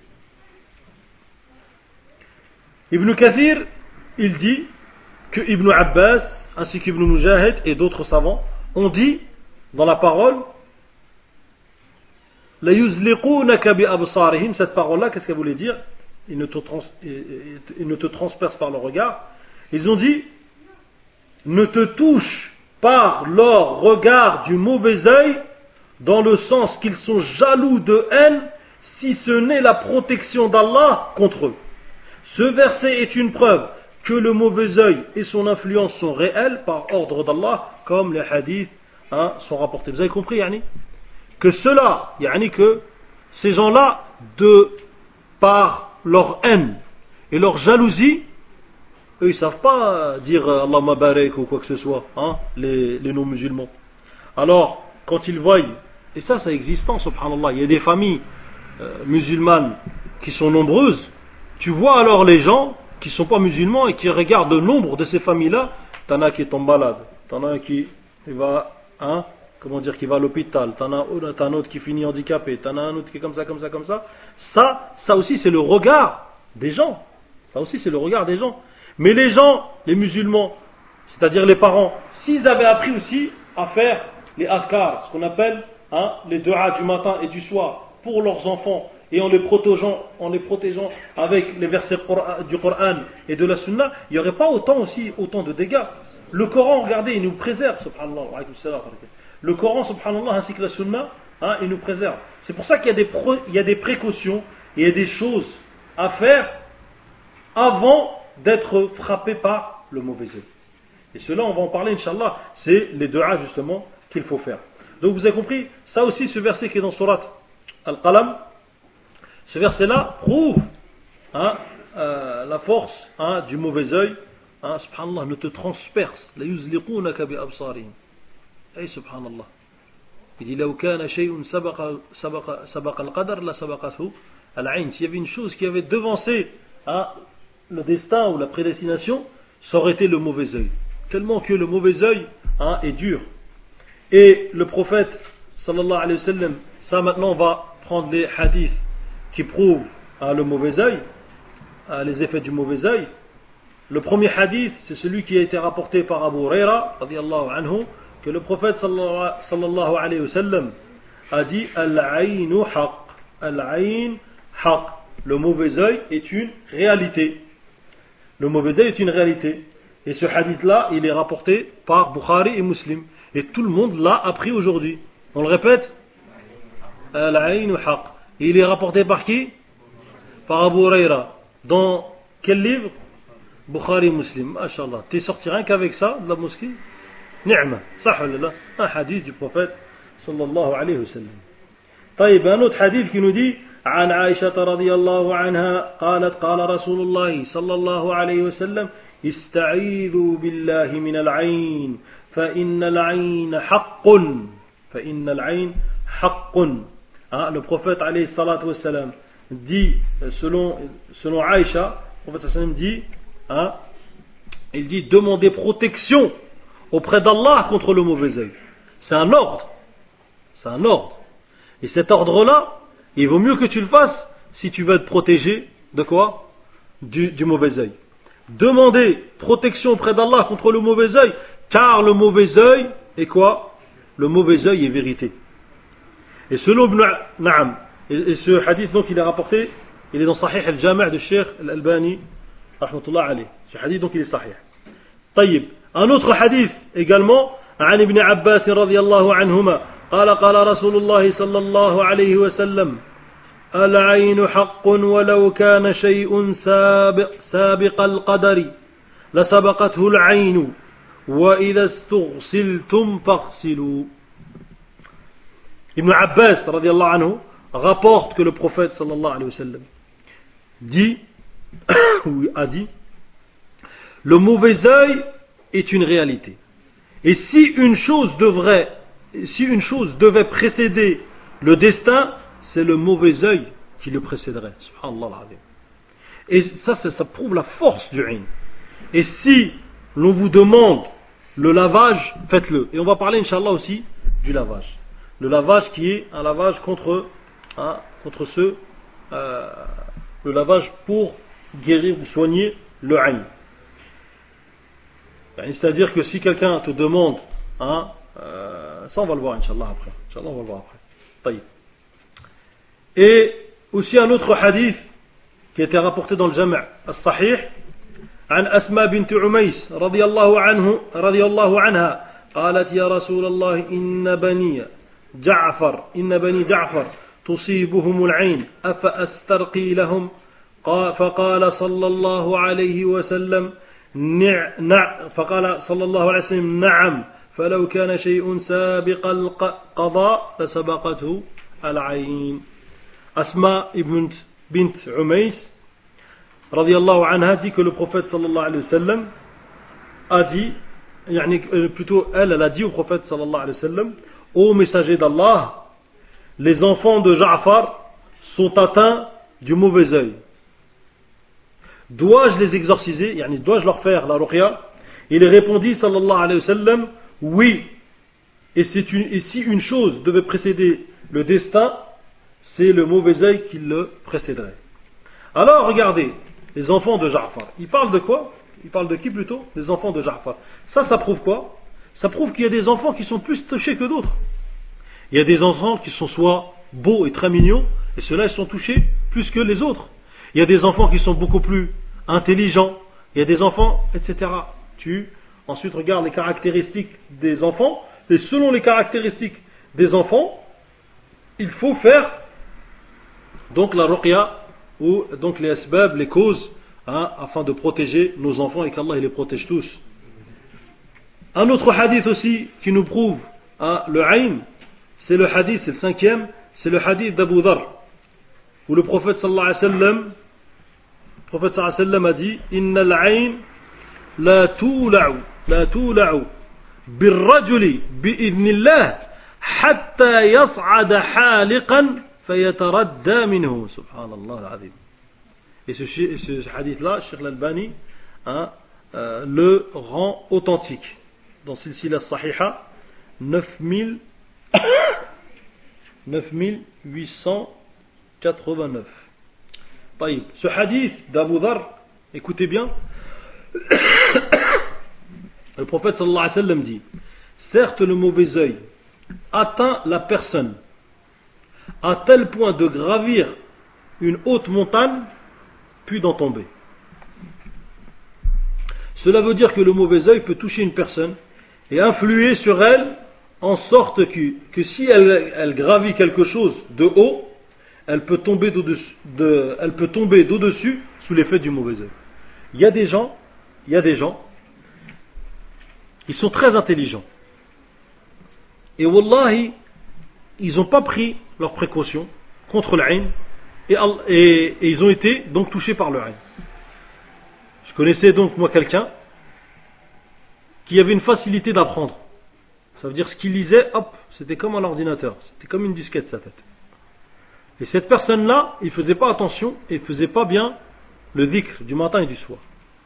Ibn Kathir, il dit que Ibn Abbas, ainsi qu'Ibn Mujahid et d'autres savants, ont dit dans la parole la yuzliqunaka bi absarihim, cette parole-là, qu'est-ce qu'elle voulait dire? Ils ne te transpercent par le regard. Ils ont dit ne te touche par leur regard du mauvais œil, dans le sens qu'ils sont jaloux de haine, si ce n'est la protection d'Allah contre eux. Ce verset est une preuve que le mauvais œil et son influence sont réels par ordre d'Allah, comme les hadiths sont rapportés. Vous avez compris, yani? Que cela, yani que ces gens-là, par leur haine et leur jalousie, eux ils savent pas dire Allahumma barik ou quoi que ce soit, les non-musulmans. Alors, quand ils voient, et ça existe, subhanallah, il y a des familles musulmanes qui sont nombreuses, tu vois alors les gens, qui ne sont pas musulmans et qui regardent le nombre de ces familles-là, t'en as qui tombent malades, t'en as un qui va, qui va à l'hôpital, t'en as un autre qui finit handicapé, t'en as un autre qui est comme ça, comme ça, comme ça. Ça aussi c'est le regard des gens. Ça aussi c'est le regard des gens. Mais les gens, les musulmans, c'est-à-dire les parents, s'ils avaient appris aussi à faire les adhkar, ce qu'on appelle les du'a du matin et du soir pour leurs enfants, et en les protégeant avec les versets du Coran et de la Sunna, il n'y aurait pas autant de dégâts. Le Coran, regardez, il nous préserve, subhanallah. Le Coran, subhanallah, ainsi que la Sunna, il nous préserve. C'est pour ça qu'il y a des précautions, et il y a des choses à faire avant d'être frappé par le mauvais œil. Et cela, on va en parler, Inch'Allah, c'est les du'a justement qu'il faut faire. Donc vous avez compris, ça aussi, ce verset qui est dans Surat Al-Qalam, ce verset-là prouve la force du mauvais œil. Subhanallah, ne te transperce. La yuzliqunaka bi absarihim. Hey, subhanallah. Il dit, law kana shay'un sabaqa al-qadar la sabaqathu al-ayn. S'il y avait une chose qui avait devancé le destin ou la prédestination, ça aurait été le mauvais œil. Tellement que le mauvais œil est dur. Et le prophète sallallahu alayhi wa sallam, ça maintenant on va prendre les hadiths qui prouvent le mauvais œil, les effets du mauvais œil. Le premier hadith, c'est celui qui a été rapporté par Abu Huraira radiyallahu anhu, que le prophète sallallahu alayhi wa sallam a dit al-aynu haqq, al-ayn haqq. Le mauvais œil est une réalité. Le mauvais œil est une réalité. Et ce hadith-là, il est rapporté par Bukhari et Muslim. Et tout le monde l'a appris aujourd'hui. On le répète? Al-aynu haqq. Il est rapporté par qui? Par Abu Huraira. Dans quel livre? Bukhari et Muslim. Masha'Allah. T'es sorti rien qu'avec ça de la mosquée? Ni'ma. Sahulillah. Un hadith du prophète sallallahu alayhi wa sallam. طيب, un autre hadith qui nous dit عن عائشة رضي الله عنها قالت قال رسول الله صلى الله عليه وسلم استعيذوا بالله من العين فإن العين حق فإن العين حق. Le prophète alayhi salatu wassalam dit selon Aïcha, le prophète sallam dit il dit demandez protection auprès d'Allah contre le mauvais œil. C'est un ordre. Et cet ordre-là, il vaut mieux que tu le fasses si tu veux te protéger de quoi? Du mauvais œil. Demandez protection auprès d'Allah contre le mauvais œil, car le mauvais œil est quoi? Le mauvais œil est vérité. Et selon Na'am, et ce hadith donc il est rapporté, il est dans Sahih al-Jami' de Cheikh al-Albani rahmatullah alayh. Ce hadith donc il est sahih. طيب, un autre hadith également عن ابن عباس رضي الله عنهما قال قال رسول الله صلى الله عليه وسلم العين حق ولو كان شيء سابق القدر لسبقته العين وإذا استغسلتم فاغسلوا. Ibn Abbas radiallahu anhu rapporte que le prophète sallallahu alayhi wa sallam a dit le mauvais œil est une réalité. Et si une chose devait précéder le destin, c'est le mauvais œil qui le précéderait. Subhanallah al-azim. Et ça prouve la force du ayn. Et si l'on vous demande le lavage, faites-le. Et on va parler, Inch'Allah, aussi du lavage. Le lavage qui est un lavage contre le lavage pour guérir ou soigner le ayn. C'est-à-dire que si quelqu'un te demande, ça on va le voir Inch'Allah après. Inch'Allah on va le voir après. Et aussi un autre hadith qui a été rapporté dans le Jami' al-Sahih عن أسماء بنت عميس رضي الله عنها قالت يا رسول الله إن بني جعفر تصيبهم العين أفأسترقي لهم فقال صلى الله عليه وسلم نعم فلو كان شيء سابق القضاء لسبقته العين. Asma bint Umays radiyallahu anha dit que le prophète sallallahu alayhi wa sallam a dit, plutôt elle a dit au prophète sallallahu alayhi wa sallam, ô messager d'Allah, les enfants de Ja'far sont atteints du mauvais œil. dois-je les exorciser, yani dois-je leur faire la ruqya? Il répondit sallallahu alayhi wa sallam, oui. Et si une chose devait précéder le destin, c'est le mauvais œil qui le précéderait. Alors regardez, les enfants de Ja'far, ils parlent de quoi? Ils parlent de qui plutôt? Les enfants de Ja'far. Ça prouve quoi? Ça prouve qu'il y a des enfants qui sont plus touchés que d'autres. Il y a des enfants qui sont soit beaux et très mignons, et ceux-là ils sont touchés plus que les autres. Il y a des enfants qui sont beaucoup plus intelligents, il y a des enfants, etc. Ensuite regarde les caractéristiques des enfants, et selon les caractéristiques des enfants, il faut faire donc la ruqya, ou donc les asbab, les causes, afin de protéger nos enfants et qu'Allah les protège tous. Un autre hadith aussi qui nous prouve le ayn, c'est le hadith, c'est le 5e, c'est le hadith d'Abu Dharr, où le prophète sallallahu alayhi wa sallam a dit Innal ayn la tula'u birrajuli bi'idhnillah hatta yas'ada haliqan fayataradda minhu. Subhanallah al-azim. Et ce hadith-là, Cheikh Al-Albani le rend authentique. Dans Silsila Sahiha, 9889. Ce hadith d'Abu Dharr, écoutez bien, le prophète sallallahu alayhi wa sallam dit, certes le mauvais œil atteint la personne à tel point de gravir une haute montagne puis d'en tomber. Cela veut dire que le mauvais œil peut toucher une personne et influer sur elle en sorte que si elle gravit quelque chose de haut, elle peut tomber d'au-dessus sous l'effet du mauvais œil. Il y a des gens, ils sont très intelligents. Et wallahi, ils n'ont pas pris leurs précautions contre l'ayn et ils ont été donc touchés par le ayn. Je connaissais donc moi quelqu'un qui avait une facilité d'apprendre. Ça veut dire ce qu'il lisait, hop, c'était comme un ordinateur, c'était comme une disquette sa tête. Et cette personne-là, il ne faisait pas attention et il ne faisait pas bien le dhikr du matin et du soir.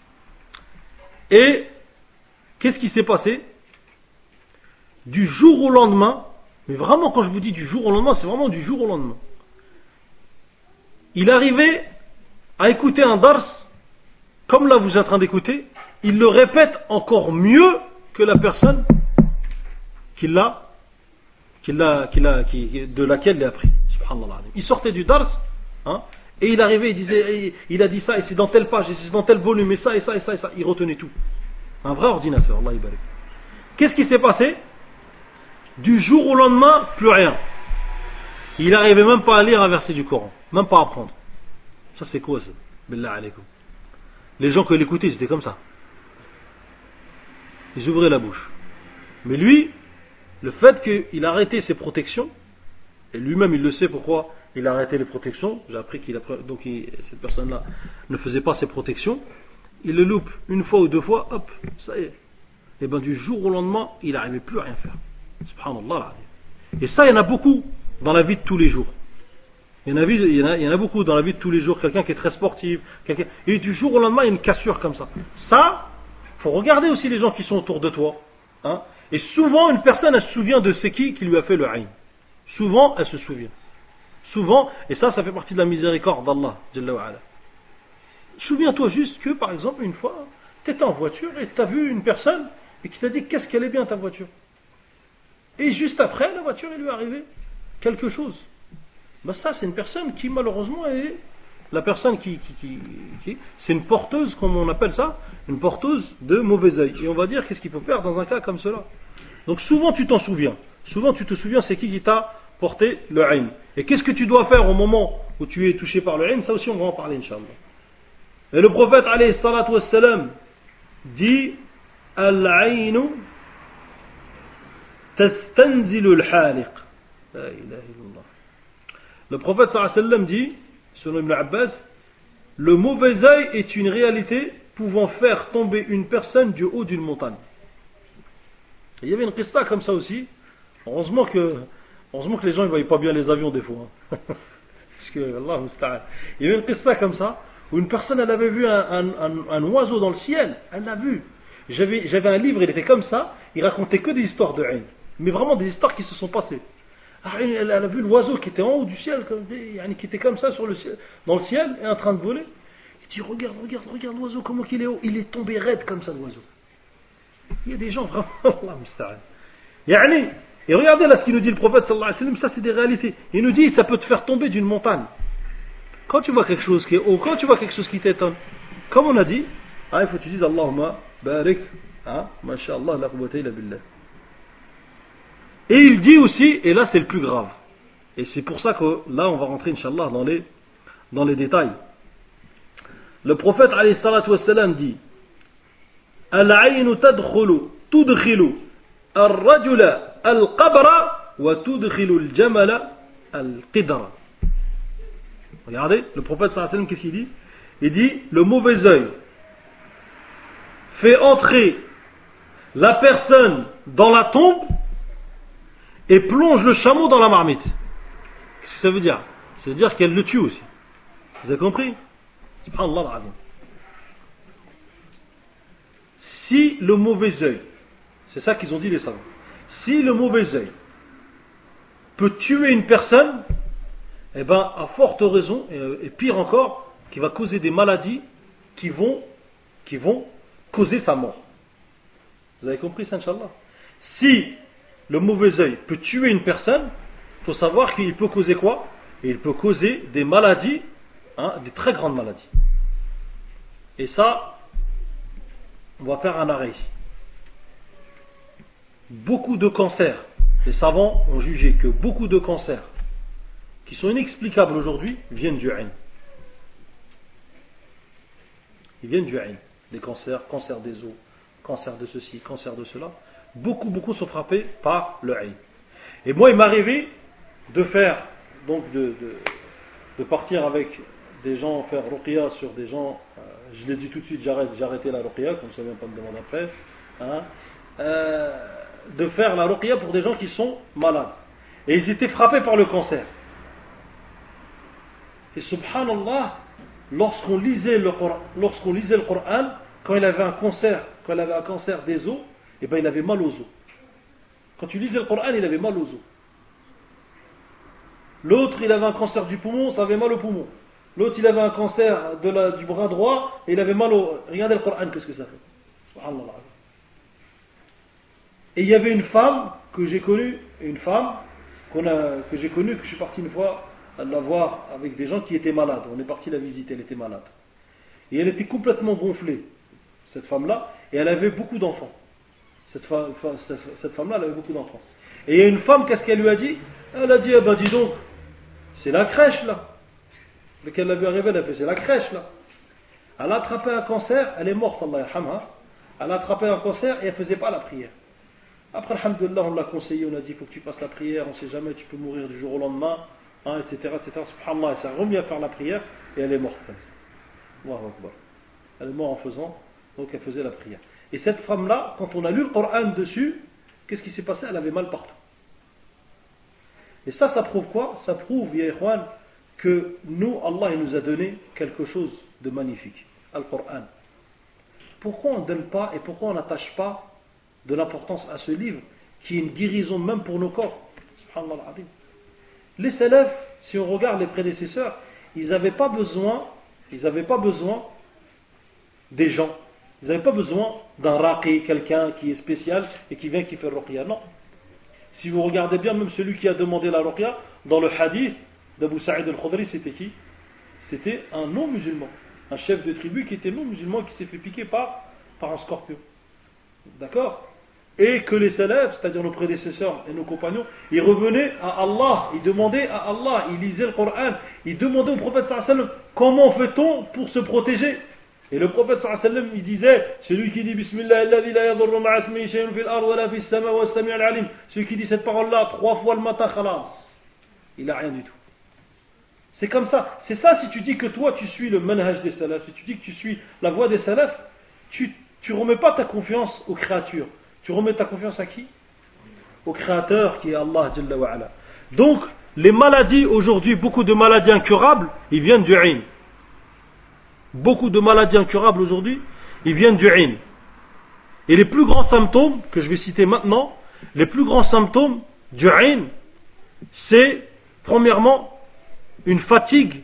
Et qu'est-ce qui s'est passé? Du jour au lendemain, mais vraiment quand je vous dis du jour au lendemain, c'est vraiment du jour au lendemain. Il arrivait à écouter un dars, comme là vous êtes en train d'écouter, il le répète encore mieux que la personne de laquelle il a appris. Subhanallah. Il sortait du dars, et il arrivait, il disait, il a dit ça, et c'est dans telle page, et c'est dans tel volume, et ça, et ça, et ça, et ça. Il retenait tout. Un vrai ordinateur, Allah ibarak. Qu'est-ce qui s'est passé? Du jour au lendemain, plus rien. Il n'arrivait même pas à lire un verset du Coran, même pas à apprendre. Ça c'est quoi ça? Billah alaykum. Les gens qui l'écoutaient, c'était comme ça. Ils ouvraient la bouche. Mais lui, le fait qu'il a arrêté ses protections, et lui-même il le sait pourquoi il a arrêté les protections, j'ai appris cette personne-là ne faisait pas ses protections, il le loupe une fois ou deux fois, hop, ça y est. Et bien du jour au lendemain, il n'arrivait plus à rien faire. Subhanallah. Et ça, il y en a beaucoup dans la vie de tous les jours. Il y en a beaucoup dans la vie de tous les jours, quelqu'un qui est très sportif, et du jour au lendemain, il y a une cassure comme ça. Ça, il faut regarder aussi les gens qui sont autour de toi. Et souvent, une personne, elle se souvient de c'est qui lui a fait le ayn. Souvent, elle se souvient. Souvent, et ça fait partie de la miséricorde d'Allah, Jalla wa ala. Souviens-toi juste que, par exemple, une fois, tu étais en voiture et tu as vu une personne et qui t'a dit qu'est-ce qu'elle est bien ta voiture. Et juste après, la voiture, il lui est arrivé quelque chose. Ça, c'est une personne qui, malheureusement, est la personne qui c'est une porteuse, comme on appelle ça, une porteuse de mauvais œil. Et on va dire qu'est-ce qu'il faut faire dans un cas comme cela. Donc souvent, tu t'en souviens. Souvent, tu te souviens, c'est qui t'a porté le ayn. Et qu'est-ce que tu dois faire au moment où tu es touché par le ayn? Ça aussi, on va en parler, Inch'Allah. Et le prophète, alayhi salatu wassalam, dit Al-aynu tastanzilu al-haliq. La ilaha illallah. Le prophète sallallahu alayhi wa sallam dit, selon Ibn Abbas, le mauvais œil est une réalité pouvant faire tomber une personne du haut d'une montagne. Et il y avait une qissa comme ça aussi. Heureusement que les gens ne voyaient pas bien les avions des fois. Parce que, Allah musta'an. Il y avait une qissa comme ça, où une personne elle avait vu un oiseau dans le ciel, elle l'a vu. J'avais un livre, il était comme ça, il racontait que des histoires de haine, mais vraiment des histoires qui se sont passées. Elle a vu l'oiseau qui était en haut du ciel, qui était comme ça dans le ciel, et en train de voler. Il dit regarde l'oiseau, comment qu'il est haut. Il est tombé raide comme ça l'oiseau. Il y a des gens vraiment, Allah musta'an. Et regardez là ce qu'il nous dit le prophète sallallahu alayhi wa sallam, ça c'est des réalités. Il nous dit ça peut te faire tomber d'une montagne. Quand tu vois quelque chose qui est haut, quand tu vois quelque chose qui t'étonne, comme on a dit, il faut que tu dises Allahumma barik, masha'Allah la quwwata illa billah. Et il dit aussi, et là c'est le plus grave, et c'est pour ça que là on va rentrer Inch'Allah dans les détails. Le prophète alayhi salatu wassalam dit Al-aynu tudkhilu al-rajula al-qabra wa tudkhilu al-jamala al-qidra. Regardez, le prophète sallallahu alayhi wa sallam, qu'est-ce qu'il dit? Il dit, le mauvais œil fait entrer la personne dans la tombe et plonge le chameau dans la marmite. Qu'est-ce que ça veut dire? Ça veut dire qu'elle le tue aussi. Vous avez compris? Subhanallah al-azim. Si le mauvais œil, c'est ça qu'ils ont dit les savants, si le mauvais œil peut tuer une personne, eh bien, à forte raison, et pire encore, qui va causer des maladies qui vont causer sa mort. Vous avez compris ça, Inch'Allah? Si le mauvais œil peut tuer une personne, il faut savoir qu'il peut causer quoi? Il peut causer des maladies, des très grandes maladies. Et ça, on va faire un arrêt ici. Beaucoup de cancers, les savants ont jugé que beaucoup de cancers qui sont inexplicables aujourd'hui viennent du haïn. Ils viennent du haïn. Des cancers, cancer des os, cancer de ceci, cancer de cela. Beaucoup sont frappés par le haïn. Et moi, il m'est arrivé de faire, donc de partir avec des gens, faire ruqya sur des gens, je l'ai dit tout de suite, j'ai arrêté la ruqya, comme ça vient pas me demander après, de faire la ruqya pour des gens qui sont malades. Et ils étaient frappés par le cancer. Et subhanallah, lorsqu'on lisait le Coran, quand il avait un cancer des os, eh ben il avait mal aux os. Quand tu lisais le Coran, il avait mal aux os. L'autre, il avait un cancer du poumon, ça avait mal au poumon. L'autre, il avait un cancer du bras droit, et il avait mal au... Regardez le Coran, qu'est-ce que ça fait? Subhanallah. Et il y avait une femme que j'ai connue, que je suis parti une fois la voir avec des gens qui étaient malades. On est parti la visiter, elle était malade. Et elle était complètement gonflée, cette femme-là, et elle avait beaucoup d'enfants. Cette femme-là, elle avait beaucoup d'enfants. Et il y a une femme, qu'est-ce qu'elle lui a dit? Elle a dit, eh ben dis donc, c'est la crèche là. Dès qu'elle l'a vu arriver, elle a fait, c'est la crèche là. Elle a attrapé un cancer, elle est morte, Allah yarhamha. Elle a attrapé un cancer et elle ne faisait pas la prière. Après, alhamdoulilah, on l'a conseillé, on a dit, il faut que tu fasses la prière, on ne sait jamais, tu peux mourir du jour au lendemain, etc. Subhanallah, elle s'est remis à faire la prière et elle est morte comme ça. Allahu Akbar. Elle est morte en faisant, donc elle faisait la prière. Et cette femme-là, quand on a lu le Coran dessus, qu'est-ce qui s'est passé? Elle avait mal partout. Et ça prouve quoi? Ça prouve, ya ikhwan, que nous, Allah, il nous a donné quelque chose de magnifique, Al-Qur'an. Pourquoi on ne donne pas et pourquoi on n'attache pas de l'importance à ce livre qui est une guérison même pour nos corps? Subhanallah al-Azim. Les salafs, si on regarde les prédécesseurs, ils n'avaient pas besoin des gens. Ils n'avaient pas besoin d'un raqi, quelqu'un qui est spécial et qui vient qui fait ruqya. Non. Si vous regardez bien, même celui qui a demandé la ruqya, dans le hadith d'Abu Sa'id al-Khudri, c'était qui? C'était un non-musulman. Un chef de tribu qui était non-musulman, qui s'est fait piquer par un scorpion. D'accord? Et que les salafs, c'est-à-dire nos prédécesseurs et nos compagnons, ils revenaient à Allah, ils demandaient à Allah, ils lisaient le Coran, ils demandaient au prophète sallallahu alayhi wa sallam, comment fait-on pour se protéger? Et le prophète sallallahu alayhi wa sallam, il disait, celui qui dit Bismillah, alladhi la yadurru ma'a ismihi shay'un fil ard wa la fis sama wa as-sami' al-alim, celui qui dit cette parole-là 3 fois le matin, khalas, il n'a rien du tout. C'est comme ça. C'est ça, si tu dis que toi tu suis le manhaj des salafs, si tu dis que tu suis la voie des salafs, tu remets pas ta confiance aux créatures. Tu remets ta confiance à qui? Au Créateur qui est Allah Jalla wa Ala. Donc, les maladies aujourd'hui, beaucoup de maladies incurables, ils viennent du haïn. beaucoup de maladies incurables aujourd'hui, ils viennent du ayn. Et les plus grands symptômes, que je vais citer maintenant, les plus grands symptômes du ayn, c'est premièrement une fatigue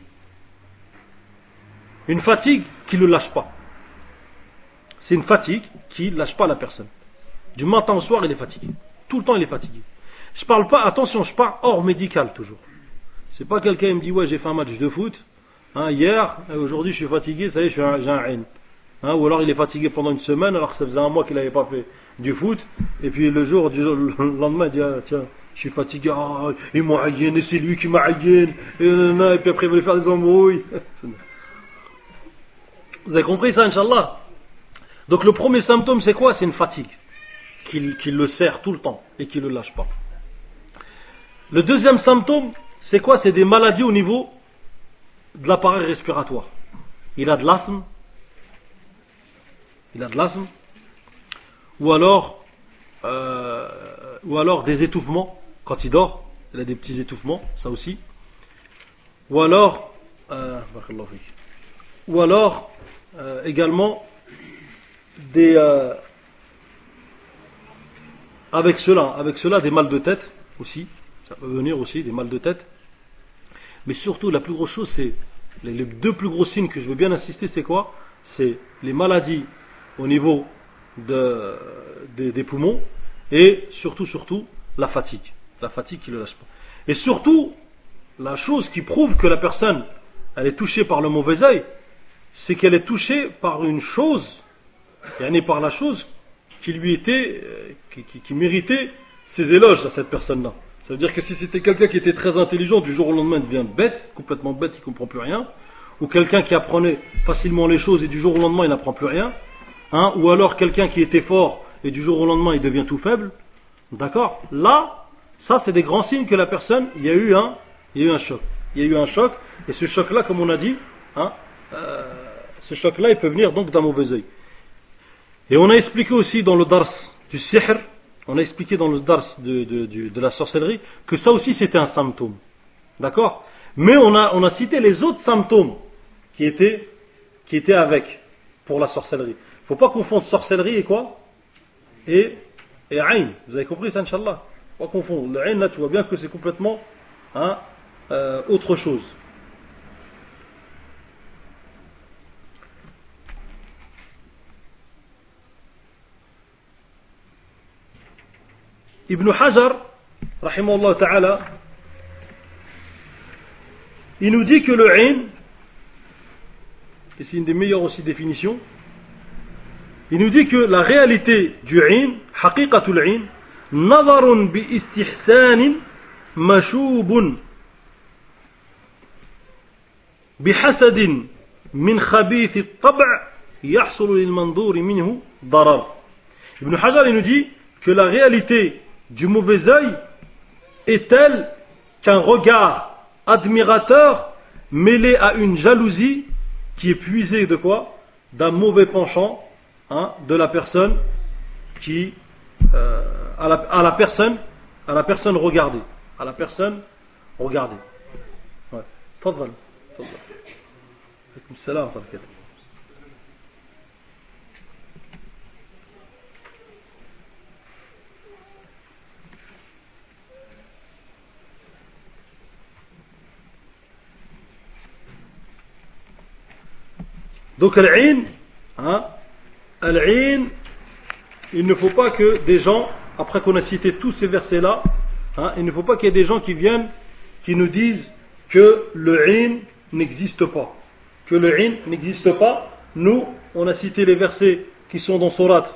qui ne le lâche pas. C'est une fatigue qui ne lâche pas la personne. Du matin au soir, il est fatigué. Tout le temps, il est fatigué. Je parle pas, attention, je parle hors médical toujours. C'est pas quelqu'un qui me dit, ouais, j'ai fait un match de foot, hier, et aujourd'hui je suis fatigué, ça y est, j'ai un ayn. Ou alors il est fatigué pendant une semaine, alors que ça faisait un mois qu'il n'avait pas fait du foot, et puis le lendemain, il dit, tiens, je suis fatigué, il m'a aïen, et c'est lui qui m'a aïen, et puis après il va lui faire des embrouilles. Vous avez compris ça, Inch'Allah? Donc le premier symptôme, c'est quoi? C'est une fatigue qui le serre tout le temps et qui ne le lâche pas. Le deuxième symptôme, c'est quoi? C'est des maladies au niveau de l'appareil respiratoire. Il a de l'asthme, ou alors des étouffements quand il dort. Il a des petits étouffements, ça aussi. Ou alors également avec cela des mal de tête aussi. Ça peut venir aussi des mal de tête. Mais surtout, la plus grosse chose, c'est les deux plus gros signes que je veux bien insister, c'est quoi? C'est les maladies au niveau des poumons et surtout la fatigue qui ne le lâche pas. Et surtout, la chose qui prouve que la personne elle est touchée par le mauvais œil, c'est qu'elle est touchée par une chose, par la chose qui lui était, qui méritait ses éloges à cette personne-là. Ça veut dire que si c'était quelqu'un qui était très intelligent, du jour au lendemain il devient bête, complètement bête, il ne comprend plus rien, ou quelqu'un qui apprenait facilement les choses et du jour au lendemain il n'apprend plus rien, ou alors quelqu'un qui était fort et du jour au lendemain il devient tout faible, d'accord? Là, ça c'est des grands signes que la personne, il y a eu un choc. Il y a eu un choc, et ce choc-là, comme on a dit, ce choc-là il peut venir donc d'un mauvais œil. Et on a expliqué aussi dans le dars du sihr, on a expliqué dans le dars de la sorcellerie, que ça aussi c'était un symptôme. D'accord? Mais on a cité les autres symptômes qui étaient avec, pour la sorcellerie. Il ne faut pas confondre sorcellerie et quoi? Et ayn. Vous avez compris ça, Inch'Allah? Pas confondre. Le ayn, là, tu vois bien que c'est complètement autre chose. Ibn Hajar, rahimahullah ta'ala, il nous dit que le ayn, et c'est une des meilleures aussi définitions, il nous dit que la réalité du ayn, haqiqatul ayn, nazarun bi istihsanin mashubun بحسد من خبيث الطبع يحصل للمنظور منه ضرر. Ibn Hajar il nous dit que la réalité du mauvais œil est telle qu'un regard admirateur mêlé à une jalousie qui est puisée de quoi? D'un mauvais penchant de la personne qui à la personne regardée. Ouais. تفضل. عليكم السلام ورحمة الله. Donc al-ayn, il ne faut pas que des gens, après qu'on a cité tous ces versets-là, il ne faut pas qu'il y ait des gens qui viennent, qui nous disent que le ayn n'existe pas. Nous, on a cité les versets qui sont dans Surat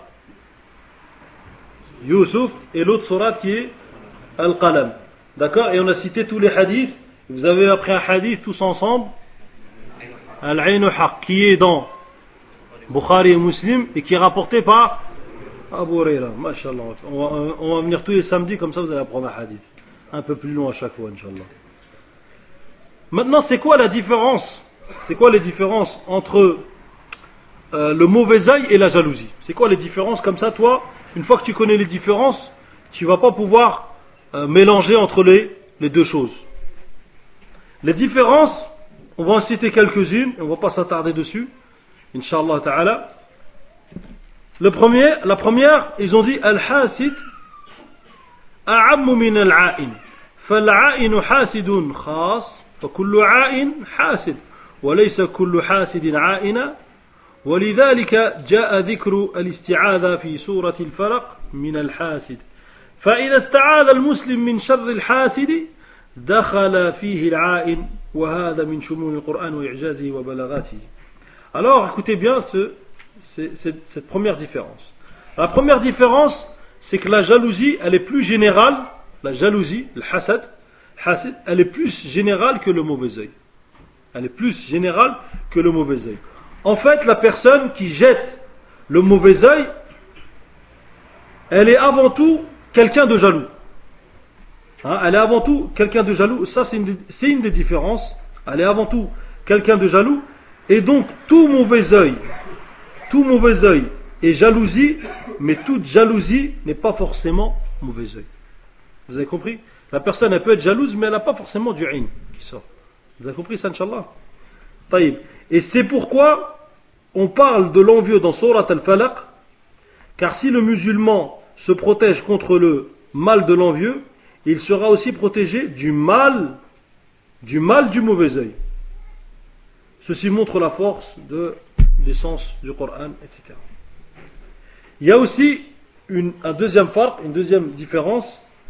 Yusuf et l'autre Surat qui est Al-Qalam. D'accord? Et on a cité tous les hadiths. Vous avez appris un hadith tous ensemble. Al-Ayn Haq, qui est dans Bukhari et Muslim et qui est rapporté par Abu Huraira. Masha'Allah. On va venir tous les samedis, comme ça vous allez apprendre un hadith. Un peu plus long à chaque fois, Inch'Allah. Maintenant, c'est quoi la différence? C'est quoi les différences entre le mauvais œil et la jalousie? C'est quoi les différences? Comme ça, toi, une fois que tu connais les différences, tu ne vas pas pouvoir mélanger entre les deux choses. Les différences on va en citer quelques-unes, et on ne va pas s'attarder dessus, Inch'Allah Ta'ala. La première, ils ont dit Al-Hasid أعم من العائن فالعائن حاسد خاص فكل عائن حاسد وليس كل حاسد عائنا ولذلك جاء ذكر الاستعاذة في سورة الفلق من الحاسد فإذا استعاذ المسلم من شر الحاسد دخل فيه العائن وهذا من شمول القرآن وإعجازه وبلاغاته. Alors écoutez bien cette première différence. La première différence, c'est que la jalousie, elle est plus générale, la jalousie, le hasad, elle est plus générale que le mauvais œil. Elle est plus générale que le mauvais œil. En fait, la personne qui jette le mauvais œil, elle est avant tout quelqu'un de jaloux. Elle est avant tout quelqu'un de jaloux. Ça, c'est une des différences. Elle est avant tout quelqu'un de jaloux. Et donc, tout mauvais œil est jalousie, mais toute jalousie n'est pas forcément mauvais œil. Vous avez compris? La personne, elle peut être jalouse, mais elle n'a pas forcément du ayn qui sort. Vous avez compris ça, Inch'Allah? Taïb. Et c'est pourquoi on parle de l'envieux dans Surat Al-Falaq, car si le musulman se protège contre le mal de l'envieux, il sera aussi protégé du mal du mauvais œil. Ceci montre la force des sens du Coran, etc. Il y a aussi un deuxième farq, une deuxième différence.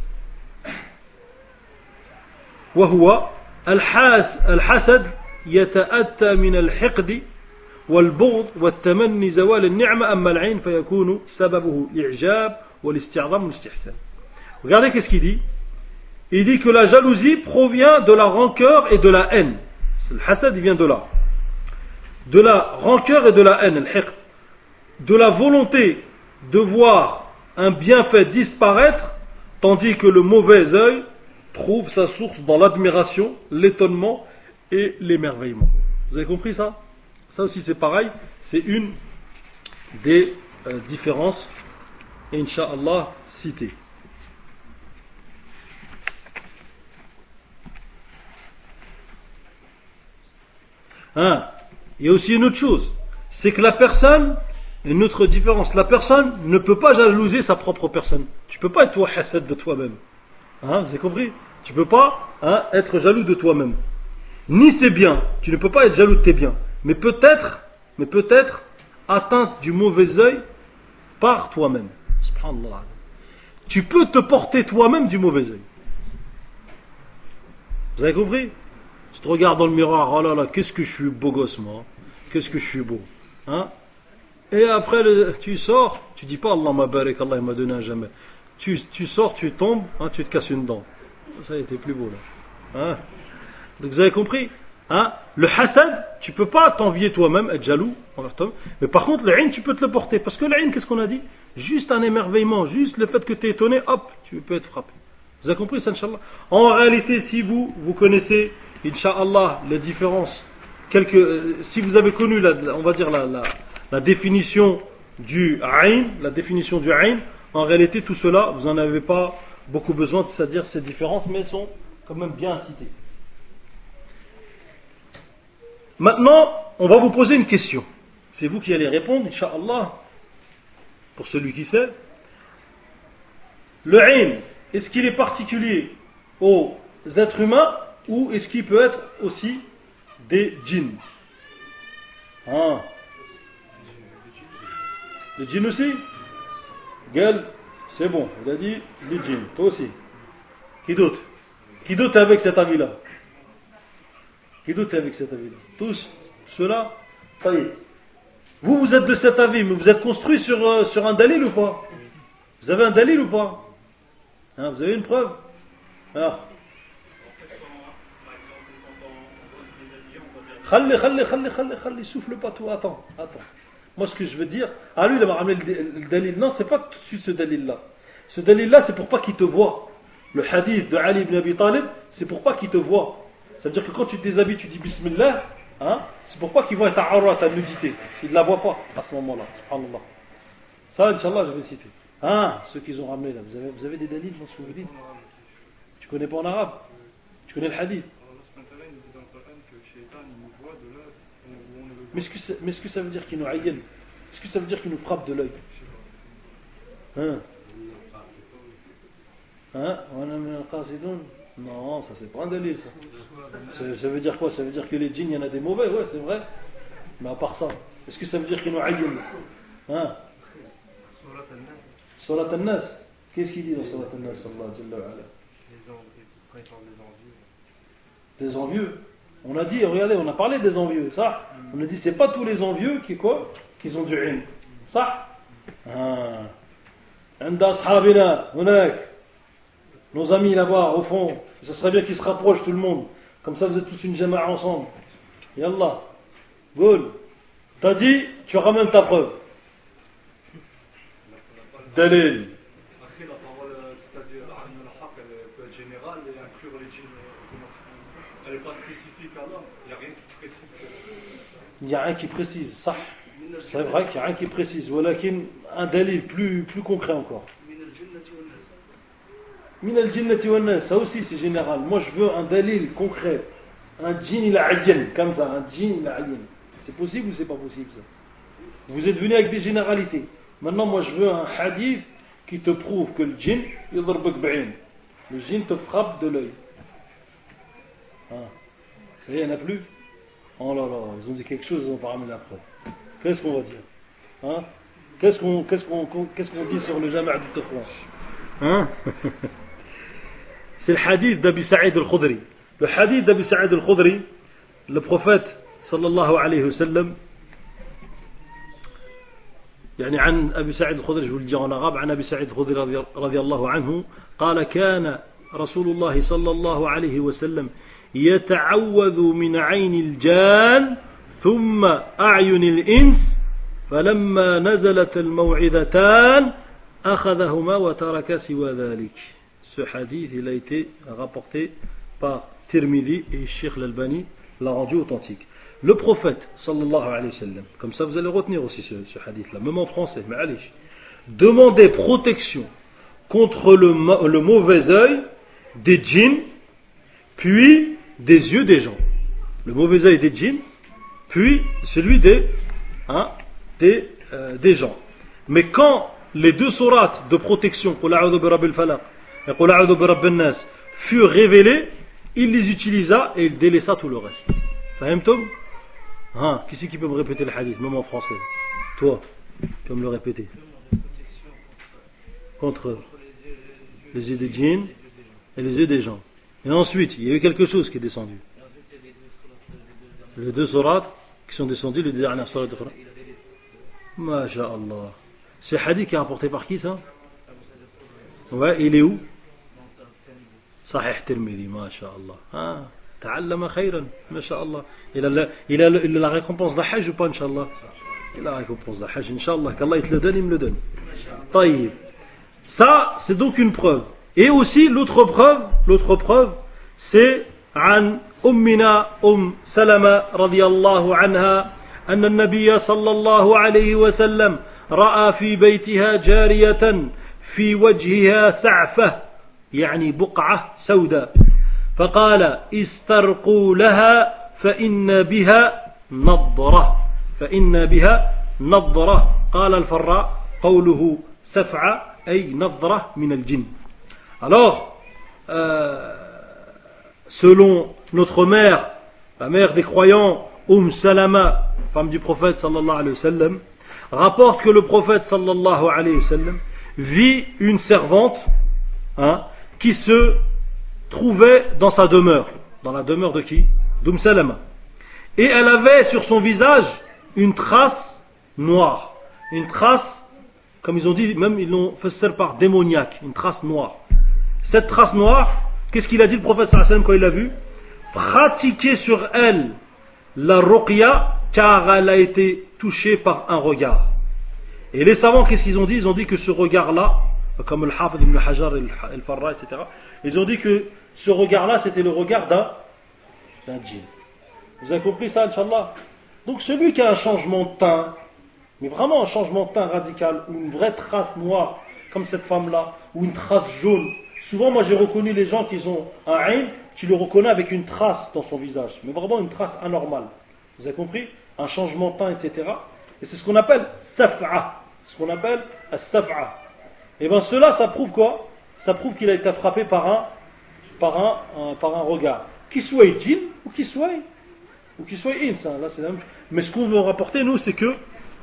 وهو الحسد يتأتى من الحقد والبغض والتمني زوال النعمة أما العين فيكون سببه الإعجاب والاستعظام والاستحسان. Regardez qu'est-ce qu'il dit. Il dit que la jalousie provient de la rancœur et de la haine. Le hasad, il vient de là. De la rancœur et de la haine, de la volonté de voir un bienfait disparaître, tandis que le mauvais œil trouve sa source dans l'admiration, l'étonnement et l'émerveillement. Vous avez compris ça? Ça aussi c'est pareil, c'est une des différences, Inch'Allah, citées. Il y a aussi une autre chose, c'est que la personne, une autre différence, la personne ne peut pas jalouser sa propre personne. Tu ne peux pas être toi hasad de toi-même. Vous avez compris? Tu ne peux pas être jaloux de toi-même. Ni ses biens, tu ne peux pas être jaloux de tes biens. Mais peut-être atteint du mauvais œil par toi-même. Subhanallah. Tu peux te porter toi-même du mauvais œil. Vous avez compris? Tu te regardes dans le miroir, oh là là, qu'est-ce que je suis beau gosse moi, qu'est-ce que je suis beau. Et après tu sors, tu dis pas Allah m'a barak, Allah m'a donné un jamais. Tu sors, tu tombes, tu te casses une dent. Ça a été plus beau là. Donc vous avez compris? Le hasad, tu peux pas t'envier toi-même, être jaloux envers toi. Mais par contre, le haine, tu peux te le porter. Parce que le haine, qu'est-ce qu'on a dit? Juste un émerveillement, juste le fait que tu es étonné, hop, tu peux être frappé. Vous avez compris ça, Inch'Allah? En réalité, si vous connaissez, Inch'Allah, les différences, si vous avez connu, on va dire, la définition du ayn, en réalité, tout cela, vous n'en avez pas beaucoup besoin, c'est-à-dire ces différences, mais elles sont quand même bien citées. Maintenant, on va vous poser une question. C'est vous qui allez répondre, Inch'Allah, pour celui qui sait. Le ayn, est-ce qu'il est particulier aux êtres humains ou est-ce qu'il peut être aussi des djinns? Les djinns aussi? Gueule, c'est bon, il a dit les djinns, toi aussi. Qui doute? Qui doute avec cet avis-là? Qui doute avec cet avis-là? Tous ceux-là? Ça y est. Vous êtes de cet avis, mais vous êtes construit sur un dalil ou pas? Vous avez un dalil ou pas? Vous avez une preuve? Khalli, souffle pas tout, attends. Moi ce que je veux dire, lui il m'a ramené le dalil. Non, c'est pas tout de suite ce dalil-là. Ce dalil-là, c'est pour pas qu'il te voie. Le hadith de Ali ibn Abi Talib, c'est pour pas qu'il te voie. C'est-à-dire que quand tu te déshabilles, tu dis Bismillah, c'est pour pas qu'il voit ta aura, ta nudité. Il ne la voit pas à ce moment-là, subhanallah. Ça, Inch'Allah, je vais citer. Ceux qu'ils ont ramené là, vous avez des dalils dans ce que vous dites? Tu connais pas en arabe? Tu connais le hadith? Mais est-ce que ça veut dire qu'il nous aïen? Est-ce que ça veut dire qu'il nous frappe de l'œil? Hein? Hein? Non, ça c'est pas un dalil ça. Ça veut dire quoi? Ça veut dire que les djinns, il y en a des mauvais, ouais, c'est vrai. Mais à part ça, est-ce que ça veut dire qu'ils nous aïen? Hein? Surat al-Nas. Qu'est-ce qu'il dit dans Surat al-Nas? Des envieux. On a dit, regardez, on a parlé des envieux, ça. On a dit, c'est pas tous les envieux qui quoi? Qui ont du ilm. Ça? Nos amis là-bas, au fond, ça serait bien qu'ils se rapprochent tout le monde. Comme ça, vous êtes tous une jama'a ensemble. Yallah. Goul. T'as dit, tu ramènes ta preuve. Dalil. Après, la parole, c'est-à-dire, al-haq, elle peut être générale et inclure les djinns. Elle n'est pas spécifique à l'homme. Il n'y a rien qui précise. Il n'y a rien qui précise, ça. C'est vrai qu'il n'y a rien qui précise. Voilà un dalil plus concret encore. Min al-jinnati wan nas, ça aussi c'est général. Moi je veux un dalil concret. Un djinn il a'ayyan, comme ça, un djinn il a'ayyan. C'est possible ou c'est pas possible ça? Vous êtes venu avec des généralités. Maintenant moi je veux un hadith qui te prouve que le djinn yadrbuk ba'in. Le djinn te frappe de l'œil. Ça y est, il n'y en a plus? Oh là là, ils ont dit quelque chose, ils n'ont pas ramené la preuve. Qu'est-ce qu'on va dire? Hein? Qu'est-ce qu'on dit sur le jama' du taqwa? Hein? C'est le hadith d'Abi Sa'id al-Khudri. Le hadith d'Abi Sa'id al-Khudri, le prophète sallallahu alayhi wa sallam, يعني عن أبي سعيد الخدري je vous le dis en arabe عن أبي سعيد الخدري رضي الله عنه قال كان رسول الله صلى الله عليه وسلم يتعوذ من عين الجان ثم أعين الإنس فلما نزلت الموعظتان أخذهما وترك سوى ذلك. Ce hadith il a été rapporté par Tirmidhi et Cheikh Al-Albani l'a rendu authentique. Le prophète sallallahu alayhi wa sallam, comme ça vous allez retenir aussi ce hadith là, même en français, mais allez, demandait protection contre le mauvais œil des djinns, puis des yeux des gens. Le mauvais œil des djinns, puis celui des gens. Mais quand les deux sourates de protection, Qul a'udhu bi rabbil falaq et Qul a'udhu bi rabbin nas, furent révélées, il les utilisa et il délaissa tout le reste. Fahimtum? Qui c'est qui peut me répéter le hadith, même en français? Toi, tu peux me le répéter. Contre les yeux des djinns et les yeux des gens. Et ensuite, il y a eu quelque chose qui est descendu. Les deux sourates qui sont descendues, les dernières sourates de Coran. Masha'Allah. Ce hadith qui est rapporté par qui ça? Ouais, il est où? Sahih Tirmidhi, masha'Allah. Ta'allama khayran, masha'Allah. Il a la récompense de Hajj ou pas, Inch'Allah? Il a la récompense de Hajj, Inch'Allah. Qu'Allah il te le donne, il me le donne. Taïb. Ça, c'est donc une preuve. Et aussi, l'autre preuve, c'est عن أمنا سلمة رضي الله عنها أن النبي صلى الله عليه وسلم رأى في بيتها جارية في وجهها سعفة يعني بقعة سوداء فقال استرقوا لها فإن بها نضرة قال الفراء قوله سفعة أي نضرة من الجن. Alors selon notre mère, la mère des croyants, Salama, femme du prophète sallallahu alayhi wa sallam, rapporte que le prophète sallallahu alayhi wa sallam vit une servante qui se trouvait dans sa demeure. Dans la demeure de qui? Salama. Et elle avait sur son visage une trace noire. Une trace, comme ils ont dit, même ils l'ont fait par démoniaque, une trace noire. Cette trace noire, qu'est-ce qu'il a dit le prophète sallallahu alayhi wa sallam quand il l'a vu? Pratiquez sur elle la ruqya car elle a été touchée par un regard. Et les savants, qu'est-ce qu'ils ont dit? Ils ont dit que ce regard-là, comme le Hafid ibn Hajar et le Farra, etc., ils ont dit que ce regard-là, c'était le regard d'un djinn. Vous avez compris ça, Inch'Allah? Donc celui qui a un changement de teint, mais vraiment un changement de teint radical, ou une vraie trace noire, comme cette femme-là, ou une trace jaune. Souvent, moi j'ai reconnu les gens qui ont un ayn, tu le reconnais avec une trace dans son visage, mais vraiment une trace anormale. Vous avez compris? un changement de temps, etc. Et c'est ce qu'on appelle saf'a. Ce qu'on appelle as-saf'a. Et bien cela, ça prouve quoi? Ça prouve qu'il a été frappé par un regard. Qu'il soit djinn ou qu'il soit ins. Là, c'est la même chose. Mais ce qu'on veut rapporter, nous, c'est que,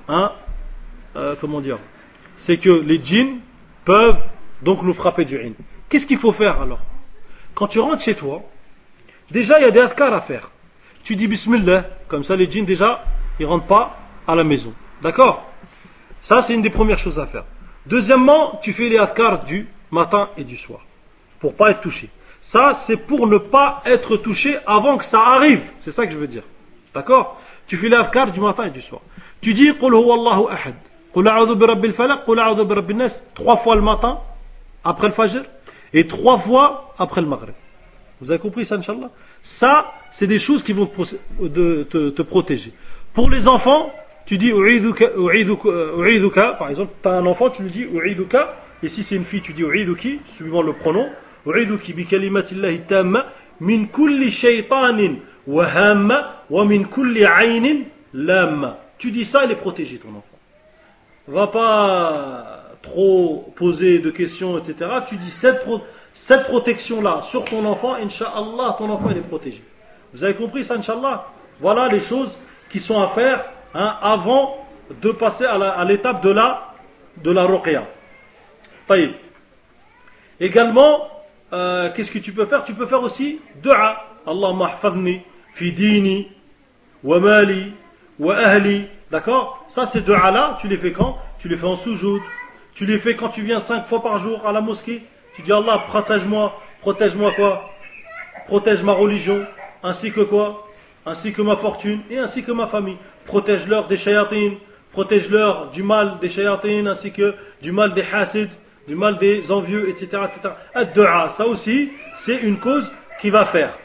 comment dire, c'est que les djinns peuvent donc nous frapper du in. Qu'est-ce qu'il faut faire alors? Quand tu rentres chez toi, déjà il y a des adhkar à faire. Tu dis bismillah, comme ça les djinns déjà, ils rentrent pas à la maison. D'accord? Ça c'est une des premières choses à faire. Deuxièmement, tu fais les adhkar du matin et du soir, pour pas être touché. Ça c'est pour ne pas être touché avant que ça arrive. C'est ça que je veux dire. D'accord? Tu fais les adhkar du matin et du soir. Tu dis Qul huwallahu ahad, Qul a'udhu bi rabbil falaq, Qul a'udhu bi rabbin nas, 3 fois le matin après le fajr et 3 fois après le maghrib. Vous avez compris ça, Inch'Allah? Ça, c'est des choses qui vont te protéger. Pour les enfants, tu dis u'iduka, par exemple, tu as un enfant, tu lui dis u'iduka, et si c'est une fille, tu dis u'iduki, suivant le pronom, u'iduki bi kalimatillahi tamma min kulli shaytanin wa hamma wa min kulli aynin lamma. Tu dis ça, il est protégé, ton enfant. Va pas trop poser de questions, etc. Tu dis cette protection-là sur ton enfant, Inch'Allah, ton enfant il est protégé. Vous avez compris ça, Inch'Allah? Voilà les choses qui sont à faire avant de passer à l'étape de la ruqya. Taïb. Également, qu'est-ce que tu peux faire? Tu peux faire aussi dua. Allahumma hfadni fi dini wa mali wa ahli. D'accord? Ça, ces dua-là, tu les fais quand? Tu les fais en soujoud. Tu les fais quand tu viens 5 fois par jour à la mosquée. Tu dis Allah, protège-moi quoi? Protège ma religion, ainsi que quoi? Ainsi que ma fortune et ainsi que ma famille. Protège-leur des shayatines, protège-leur du mal des shayatines, ainsi que du mal des hasid, du mal des envieux, etc. Ad-du'a, ça aussi, c'est une cause qui va faire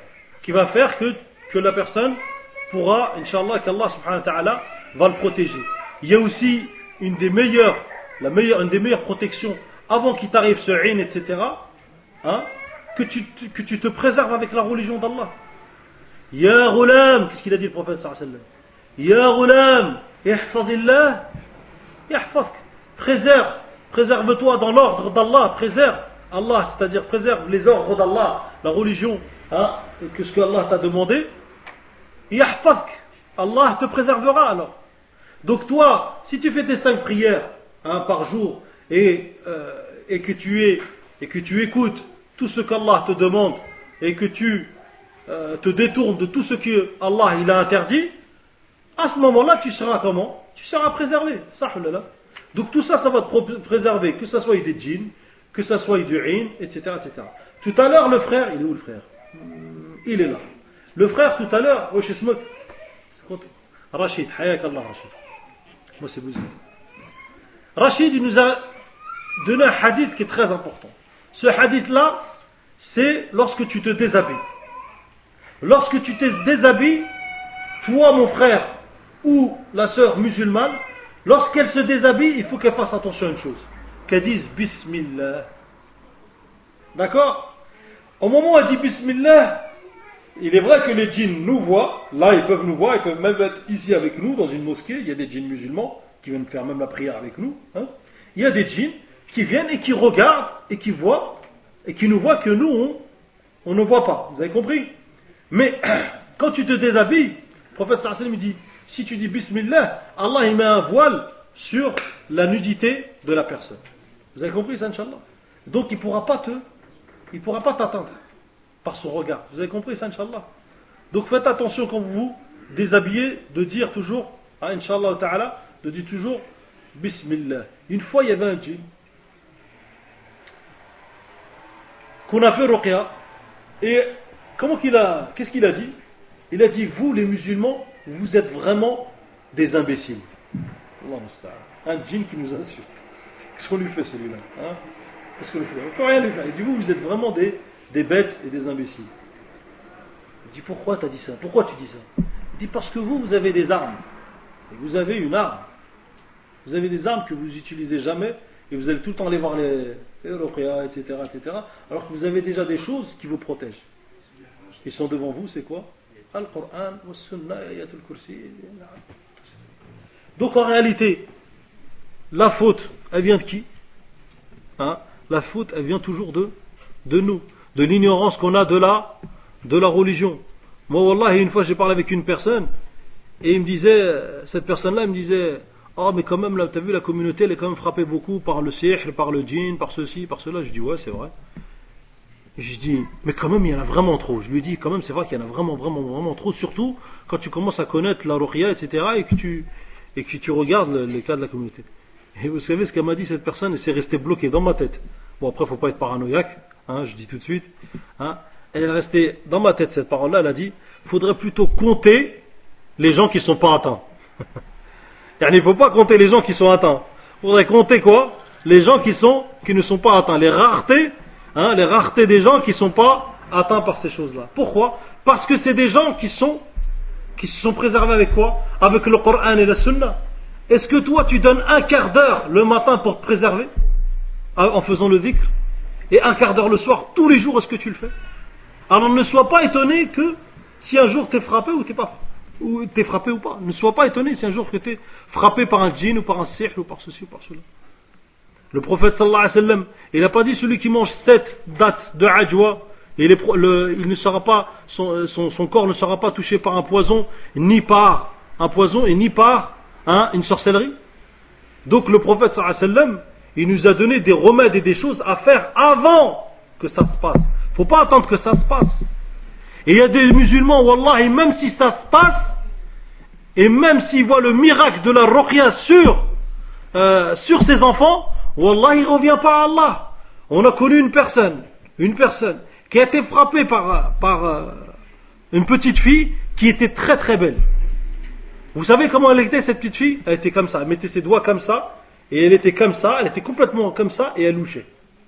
que la personne pourra, Inch'Allah, qu'Allah subhanahu wa ta'ala va le protéger. Il y a aussi une des meilleures protections avant qu'il t'arrive ce in, etc., que tu te préserves avec la religion d'Allah. Ya ghulam, qu'est-ce qu'il a dit le prophète sallallahu alayhi wa sallam? Ya ghulam, ihfadillah, yahfazk. Préserve-toi dans l'ordre d'Allah, préserve Allah, c'est-à-dire préserve les ordres d'Allah, la religion, que ce que Allah t'a demandé. Yahfazk, Allah te préservera alors. Donc toi, si tu fais tes 5 prières par jour et que tu écoutes tout ce qu'Allah te demande et que tu te détournes de tout ce que Allah il a interdit, à ce moment-là tu seras comment? Tu seras préservé. Donc tout ça, ça va te préserver, que ce soit des djinns, que ce soit du in, etc., etc. Tout à l'heure, le frère, il est où le frère? Il est là. Le frère, tout à l'heure, Rachid, hayak Allah Rachid. Moi c'est vous. Rachid, il nous a donné un hadith qui est très important. Ce hadith-là, c'est lorsque tu te déshabilles. Lorsque tu te déshabilles, toi mon frère ou la sœur musulmane, lorsqu'elle se déshabille, il faut qu'elle fasse attention à une chose, qu'elle dise Bismillah. D'accord? Au moment où elle dit Bismillah, il est vrai que les djinns nous voient, là ils peuvent nous voir, ils peuvent même être ici avec nous dans une mosquée, il y a des djinns musulmans qui viennent faire même la prière avec nous. Il y a des djinns qui viennent et qui regardent et qui voient et qui nous voient que nous on ne voit pas. Vous avez compris? Mais quand tu te déshabilles, le prophète sallallahu alayhi wa sallam dit, si tu dis Bismillah, Allah il met un voile sur la nudité de la personne. Vous avez compris ça, Inch'Allah? Donc il ne pourra pas t'atteindre par son regard. Vous avez compris ça, Inch'Allah? Donc faites attention quand vous vous déshabillez de dire toujours, Inch'Allah ta'ala, de dire toujours Bismillah. Une fois il y avait un djinn qu'on a fait ruqya et qu'est-ce qu'il a dit? Il a dit, vous les musulmans, vous êtes vraiment des imbéciles. Un djinn qui nous insulte. Qu'est-ce qu'on lui fait celui-là? Qu'est-ce qu'on lui fait? On ne peut rien lui faire. Il dit, vous êtes vraiment des bêtes et des imbéciles. Il dit, pourquoi tu as dit ça? Pourquoi tu dis ça? Il dit, parce que vous avez des armes. Et vous avez une arme. Vous avez des armes que vous n'utilisez jamais et vous allez tout le temps aller voir les ruqya, etc., etc. Alors que vous avez déjà des choses qui vous protègent. Ils sont devant vous, c'est quoi? Al-Qur'an, Sunnah, Ayatul Kursi. Donc en réalité, la faute, elle vient de qui? La faute, elle vient toujours de nous, de l'ignorance qu'on a de la religion. Moi, wallah, une fois j'ai parlé avec une personne, et il me disait, cette personne-là, elle me disait, ah, mais quand même, là, t'as vu, la communauté, elle est quand même frappée beaucoup par le sihr, par le djinn, par ceci, par cela. Je dis, ouais, c'est vrai. Je dis, mais quand même, il y en a vraiment trop. Je lui dis, quand même, c'est vrai qu'il y en a vraiment, vraiment, vraiment trop, surtout quand tu commences à connaître la ruqya, etc., et que tu regardes les cas de la communauté. Et vous savez ce qu'elle m'a dit, cette personne, et c'est resté bloqué dans ma tête. Bon, après, faut pas être paranoïaque, je dis tout de suite. Elle est restée dans ma tête, cette parole-là. Elle a dit, faudrait plutôt compter les gens qui ne sont pas atteints. Il ne faut pas compter les gens qui sont atteints. Il faudrait compter quoi? Les gens qui ne sont pas atteints. Les raretés des gens qui ne sont pas atteints par ces choses-là. Pourquoi? Parce que c'est des gens qui se sont préservés avec quoi? Avec le Coran et la Sunna. Est-ce que toi tu donnes un quart d'heure le matin pour te préserver en faisant le dhikr, et un quart d'heure le soir, tous les jours, est-ce que tu le fais? Alors ne sois pas étonné que si un jour tu es frappé ou t'es frappé ou pas. Ne sois pas étonné si un jour tu es frappé par un djinn ou par un sihr ou par ceci ou par cela. Le prophète sallallahu alayhi wa sallam, il n'a pas dit celui qui mange 7 dattes de ajwa, il ne sera pas, son corps ne sera pas touché par un poison, ni par un poison et ni par une sorcellerie. Donc le prophète sallallahu alayhi wa sallam, il nous a donné des remèdes et des choses à faire avant que ça se passe. Il ne faut pas attendre que ça se passe. Et il y a des musulmans, wallah, et même si ça se passe, et même s'ils voient le miracle de la ruqya sur ses enfants, wallah, il ne revient pas à Allah. On a connu une personne qui a été frappée par une petite fille qui était très très belle. Vous savez comment elle était, cette petite fille? Elle était comme ça, elle mettait ses doigts comme ça, et elle était comme ça, elle était complètement comme ça, et elle louchait.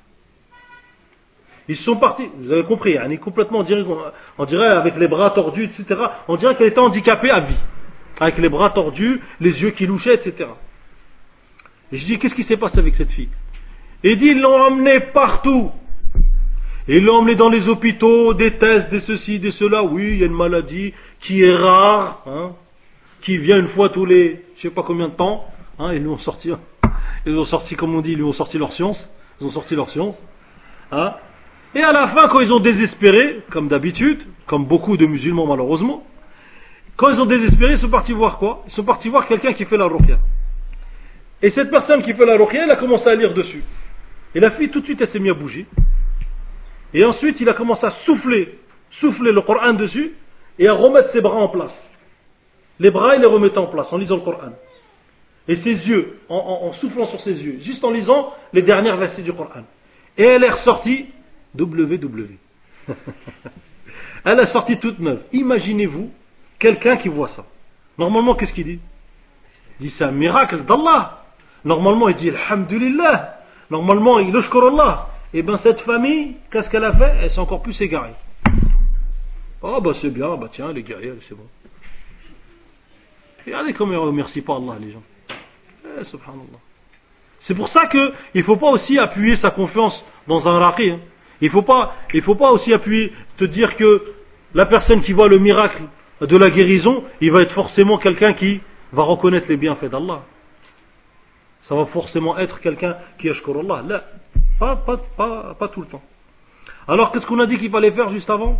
Ils sont partis, vous avez compris, elle est complètement, on dirait avec les bras tordus, etc. On dirait qu'elle était handicapée à vie, avec les bras tordus, les yeux qui louchaient, etc. Et je dis, qu'est-ce qui s'est passé avec cette fille? Et dit, ils l'ont emmenée partout. Et ils l'ont emmenée dans les hôpitaux, des tests, des ceci, des cela. Oui, il y a une maladie qui est rare, qui vient une fois tous les, je sais pas combien de temps. Ils lui ont sorti, comme on dit, ils lui ont sorti leur science. Ils ont sorti leur science. Et à la fin, quand ils ont désespéré, comme d'habitude, comme beaucoup de musulmans malheureusement, quand ils ont désespéré, ils sont partis voir quoi? Ils sont partis voir quelqu'un qui fait la ruqya. Et cette personne qui fait la ruqya, elle a commencé à lire dessus. Et la fille, tout de suite, elle s'est mise à bouger. Et ensuite, il a commencé à souffler le Coran dessus, et à remettre ses bras en place. Les bras, il les remettait en place, en lisant le Coran. Et ses yeux, en soufflant sur ses yeux, juste en lisant les dernières versets du Coran. Et elle est ressortie, WW. Elle est sortie toute neuve. Imaginez-vous, quelqu'un qui voit ça. Normalement, qu'est-ce qu'il dit? Il dit, c'est un miracle d'Allah. Normalement, il dit, Alhamdulillah. Normalement, il oshkur Allah. Et bien, cette famille, qu'est-ce qu'elle a fait? Elle s'est encore plus égarée. Ah, c'est bien, tiens, elle est guerrière, c'est bon. Regardez comment ils ne remercient pas Allah, les gens. Subhanallah. C'est pour ça qu'il ne faut pas aussi appuyer sa confiance dans un raqi. Il ne faut pas aussi appuyer, te dire que la personne qui voit le miracle de la guérison, il va être forcément quelqu'un qui va reconnaître les bienfaits d'Allah. Ça va forcément être quelqu'un qui ashkur Allah. Là, pas tout le temps. Alors qu'est-ce qu'on a dit qu'il fallait faire juste avant?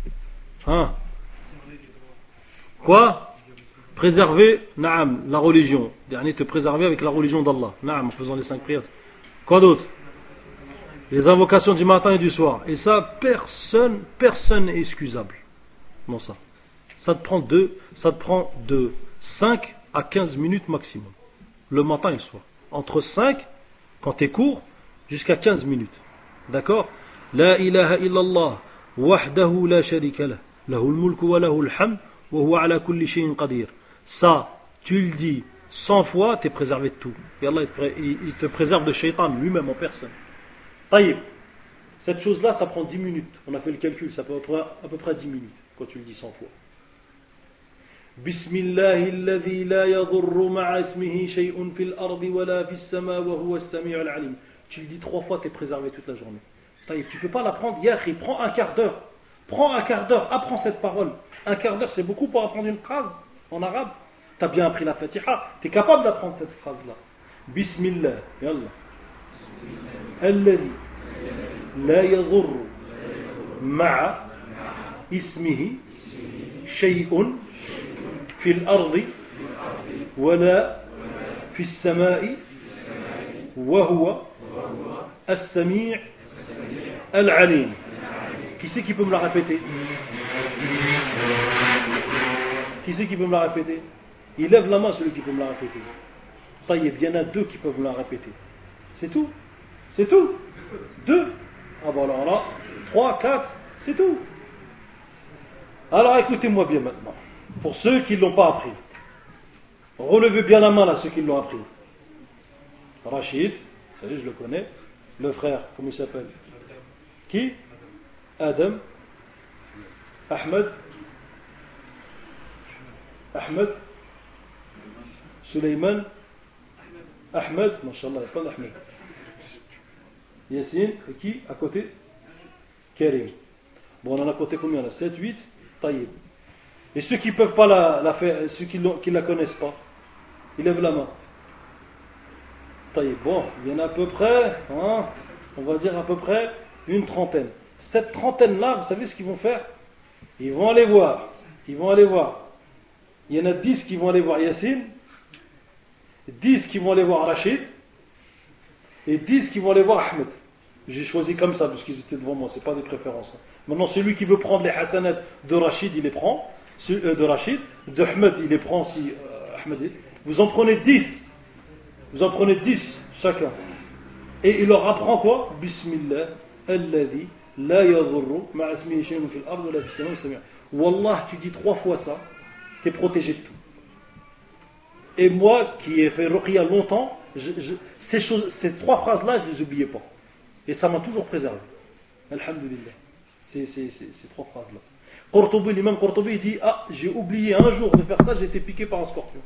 Quoi? Préserver, la religion. Dernier, te préserver avec la religion d'Allah. En faisant les 5 prières. Quoi d'autre? Les invocations du matin et du soir. Et ça, personne n'est excusable. Non, ça. Ça te prend de 5 à 15 minutes maximum. Le matin et le soir. Entre 5, quand t'es court, jusqu'à 15 minutes. D'accord? La ilaha illallah, wahdahu la sharika lah, lahul mulku wa lahul hamd, wa huwa ala kulli shay'in qadir. Ça, tu le dis 100 fois, tu es préservé de tout. Et Allah, il te préserve de shaitan lui-même en personne. Taïb. Cette chose-là, ça prend 10 minutes. On a fait le calcul, ça peut prendre à peu près 10 minutes quand tu le dis 100 fois. Bismillahi alladhi la yadurru ma'a ismihi shay'un fil ardi wa la fis sama wa huwa as-sami'ul 'alim. Tu le dis 3 fois, tu es préservé toute la journée. Taïb, tu ne peux pas l'apprendre hier, il prend un quart d'heure. Prends un quart d'heure, apprends cette parole. Un quart d'heure, c'est beaucoup pour apprendre une phrase en arabe. Tu as bien appris la Fatiha, tu es capable d'apprendre cette phrase-là. Bismillah, yallah. Alladhi la yadhurru ma'a ismihi shay'un fil ardi wala fis sama'i wa huwa as-sami' al-alim. Qui c'est qui peut me la répéter? Qui c'est qui peut me la répéter? Il lève la main, celui qui peut me la répéter. Taïeb, il y en a deux qui peuvent me la répéter. C'est tout? C'est tout? Deux? Ah bon alors là, 3, 4, c'est tout. Alors écoutez-moi bien maintenant. Pour ceux qui ne l'ont pas appris, relevez bien la main là, ceux qui l'ont appris. Rachid, vous savez, je le connais. Le frère, comment il s'appelle? Qui? Adam. Ahmed. Suleiman. Ahmed, mashallah, il n'y a pas d'Ahmed. Yassine, et qui à côté? Karim. Bon, on en a côté combien là? 7, 8, Taïb. Et ceux qui ne peuvent pas la faire, ceux qui ne la connaissent pas, ils lèvent la main. Taïb. Bon, il y en a à peu près, hein, on va dire à peu près une trentaine. Cette trentaine-là, vous savez ce qu'ils vont faire? Ils vont aller voir. Il y en a 10 qui vont aller voir Yassine, 10 qui vont aller voir Rachid, et 10 qui vont aller voir Ahmed. J'ai choisi comme ça, parce qu'ils étaient devant moi, c'est pas des préférences. Maintenant, celui qui veut prendre les hasanat de Rachid, il les prend, de Rachid, de Ahmed, il les prend si Ahmed. Vous en prenez 10. Vous en prenez 10 chacun. Et il leur apprend quoi? Bismillah, alladhi, la yadhurru, ma'asmihi shay'un fil ardi wa la fis sama'i sami'a. Wallah, tu dis 3 fois ça, t'es protégé de tout. Et moi, qui ai fait ruqya longtemps, ces 3 phrases-là, je ne les oubliais pas. Et ça m'a toujours préservé. Alhamdulillah. Ces 3 phrases-là. Qurtubi, l'imam Qurtubi, il dit, ah, j'ai oublié un jour de faire ça, j'ai été piqué par un scorpion.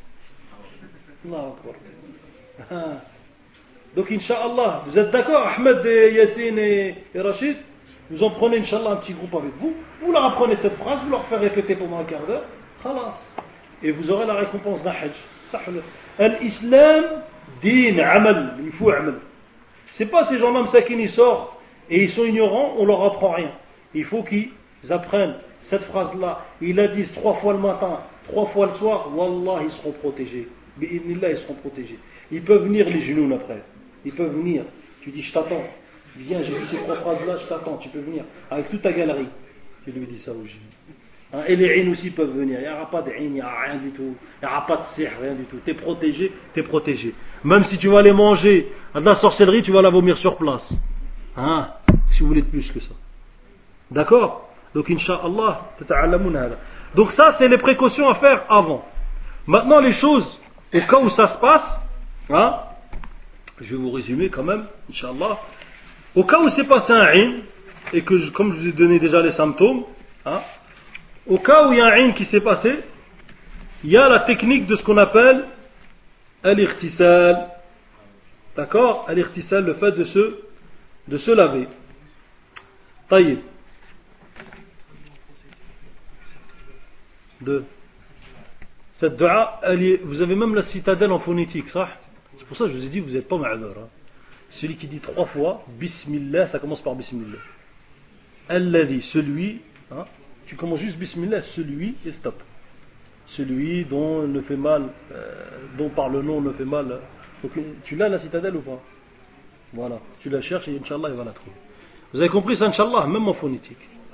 Donc, Inch'Allah, vous êtes d'accord, Ahmed, Yassine et Rachid? Vous en prenez, Inch'Allah, un petit groupe avec vous. Vous leur apprenez cette phrase, vous leur faites répéter pendant un quart d'heure. Khalas. Et vous aurez la récompense d'un hajj. L'islam, din, amal, il faut amal. C'est pas ces gens-là, ils sortent et ils sont ignorants, on leur apprend rien. Il faut qu'ils apprennent cette phrase-là. Ils la disent 3 fois le matin, 3 fois le soir. Wallah, ils seront protégés. Bi'idnillah, ils seront protégés. Ils peuvent venir les genoux après. Ils peuvent venir. Tu dis, je t'attends. Viens, j'ai dit ces 3 phrases-là, je t'attends. Tu peux venir. Avec toute ta galerie. Tu lui dis ça au genoux. Hein, et les aïns aussi peuvent venir. Il n'y aura pas d'aïn, il n'y aura rien du tout. Il n'y aura pas de sihr, rien du tout. Tu es protégé, tu es protégé. Même si tu vas aller manger de la sorcellerie, tu vas la vomir sur place. Hein, si vous voulez de plus que ça. D'accord? Donc, Inch'Allah, donc ça, c'est les précautions à faire avant. Maintenant, les choses, au cas où ça se passe, hein, je vais vous résumer quand même, Inch'Allah. Au cas où c'est passé un aïn, et que, comme je vous ai donné déjà les symptômes, hein, au cas où il y a un aïn qui s'est passé, il y a la technique de ce qu'on appelle al-irtisal. D'accord? Al-irtisal, le fait de se laver. Taïb. Cette dua, vous avez même la citadelle en phonétique, ça? C'est pour ça que je vous ai dit, vous n'êtes pas ma'adhar. Hein. Celui qui dit 3 fois, Bismillah, ça commence par Bismillah. Alladhi, celui, hein, tu commences juste Bismillah, celui, et stop. Celui dont ne fait mal, dont par le nom ne fait mal. Donc, tu l'as la citadelle ou pas? Voilà, tu la cherches et Inch'Allah, il va la trouver. Vous avez compris ça, Inch'Allah, même en phonétique.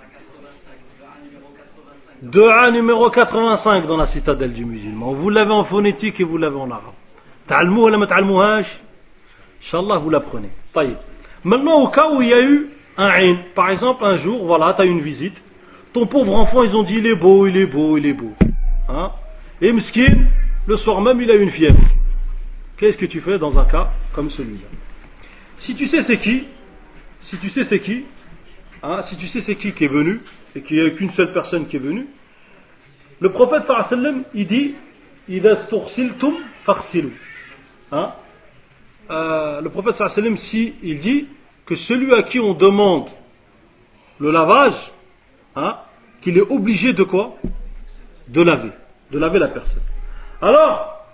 Dua numéro 85 dans la citadelle du musulman. Vous l'avez en phonétique et vous l'avez en arabe. Ta'almou ou la ta'almouhaj? Inch'Allah, vous l'apprenez. Taïb. Maintenant, au cas où il y a eu un aïn, par exemple, un jour, voilà, tu as eu une visite. Ton pauvre enfant, ils ont dit il est beau, il est beau, il est beau. Hein? Et Mskin, le soir même, il a eu une fièvre. Qu'est-ce que tu fais dans un cas comme celui-là? Si tu sais c'est qui, hein, si tu sais c'est qui est venu, et qu'il n'y a qu'une seule personne qui est venue, le prophète sallallahu alayhi wa sallam, il dit idha stughsiltum faghsilu. Hein? Le prophète sallallahu alayhi wa sallam, il dit que celui à qui on demande le lavage, hein, qu'il est obligé de quoi? De laver la personne. Alors,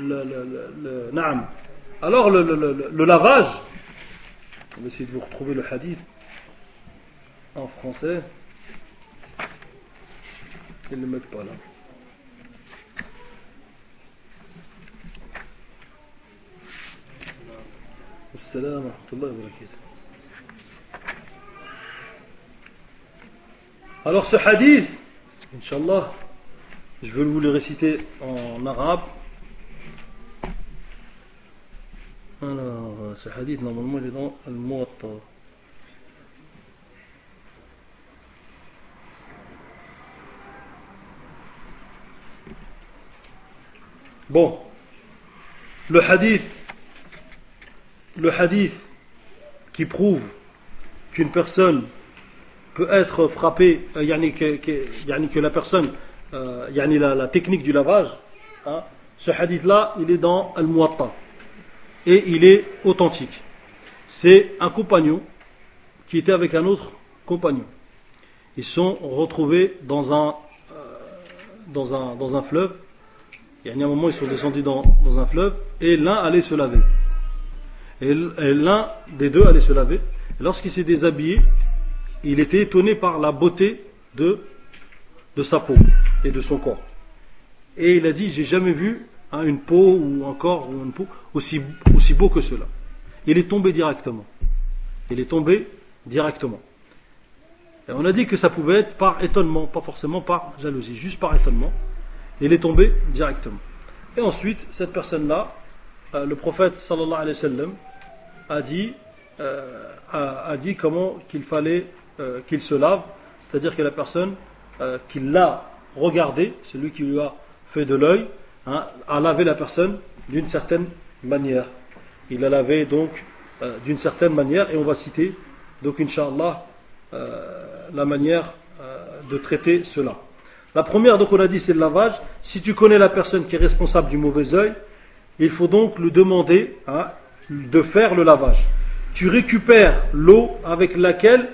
le lavage, on va essayer de vous retrouver le hadith en français. Ils ne le mettent pas là. Assalamu alaikum wa rahmatullahi wa barakatuh. Alors ce hadith, Inch'Allah, je vais vous le réciter en arabe. Alors, ce hadith, normalement, il est dans Al-Muwatta. Bon, le hadith qui prouve qu'une personne peut être frappée, que la personne, la technique du lavage, hein, ce hadith-là, il est dans Al-Muwatta et il est authentique. C'est un compagnon qui était avec un autre compagnon. Ils sont retrouvés dans un fleuve. Il y a un moment, ils sont descendus dans un fleuve et l'un allait se laver. Et l'un des deux allait se laver. Et lorsqu'il s'est déshabillé, il était étonné par la beauté de sa peau et de son corps. Et il a dit, j'ai jamais vu une peau ou un corps ou une peau aussi beau que cela. Il est tombé directement. Et on a dit que ça pouvait être par étonnement, pas forcément par jalousie, juste par étonnement. Il est tombé directement. Et ensuite, cette personne-là, le prophète sallallahu alayhi wa sallam a dit comment qu'il fallait qu'il se lave, c'est-à-dire que la personne qui l'a regardé, celui qui lui a fait de l'œil, hein, a lavé la personne d'une certaine manière. Il a lavé donc d'une certaine manière, et on va citer donc Inch'Allah la manière de traiter cela. La première, donc on a dit, c'est le lavage. Si tu connais la personne qui est responsable du mauvais œil, il faut donc lui demander, hein, de faire le lavage. Tu récupères l'eau avec laquelle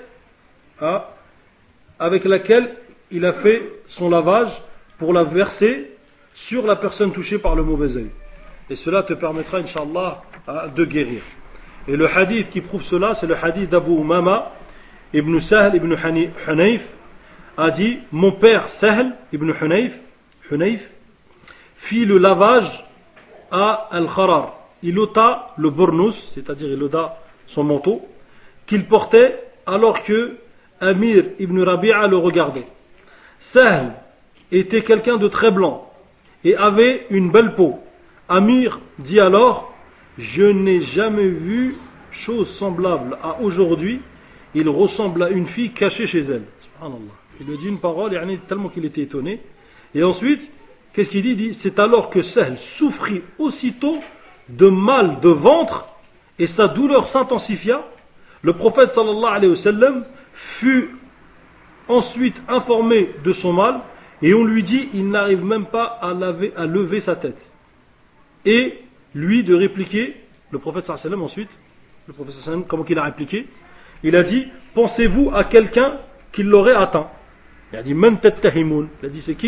il a fait son lavage pour la verser sur la personne touchée par le mauvais œil. Et cela te permettra, Inch'Allah, de guérir. Et le hadith qui prouve cela, c'est le hadith d'Abu Umama ibn Sahl ibn Hunayf, a dit, mon père Sahl ibn Hunayf fit le lavage à Al-Kharar. Il ôta le burnous, c'est-à-dire il ôta son manteau, qu'il portait alors que Amir ibn Rabi'a le regardait. Sahl était quelqu'un de très blanc et avait une belle peau. Amir dit alors, je n'ai jamais vu chose semblable à aujourd'hui, il ressemble à une fille cachée chez elle. Subhanallah. Il lui dit une parole, tellement qu'il était étonné. Et ensuite, qu'est-ce qu'il dit? Il dit, c'est alors que Sahl souffrit aussitôt de mal de ventre et sa douleur s'intensifia. Le prophète sallallahu alayhi wa sallam fut ensuite informé de son mal et on lui dit, il n'arrive même pas à lever sa tête. Et lui de répliquer, le prophète sallallahu alayhi wa sallam ensuite, le prophète sallallahu alayhi wa sallam, comment qu'il a répliqué? Il a dit, pensez-vous à quelqu'un qui l'aurait atteint? Il a dit, man tattahimoun. Il a dit, c'est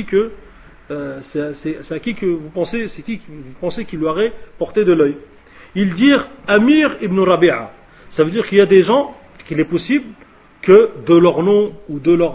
à qui que vous pensez, qu'il lui aurait porté de l'œil? Ils dirent Amir ibn Rabi'a. Ça veut dire qu'il y a des gens qu'il est possible que de leur nom ou de leur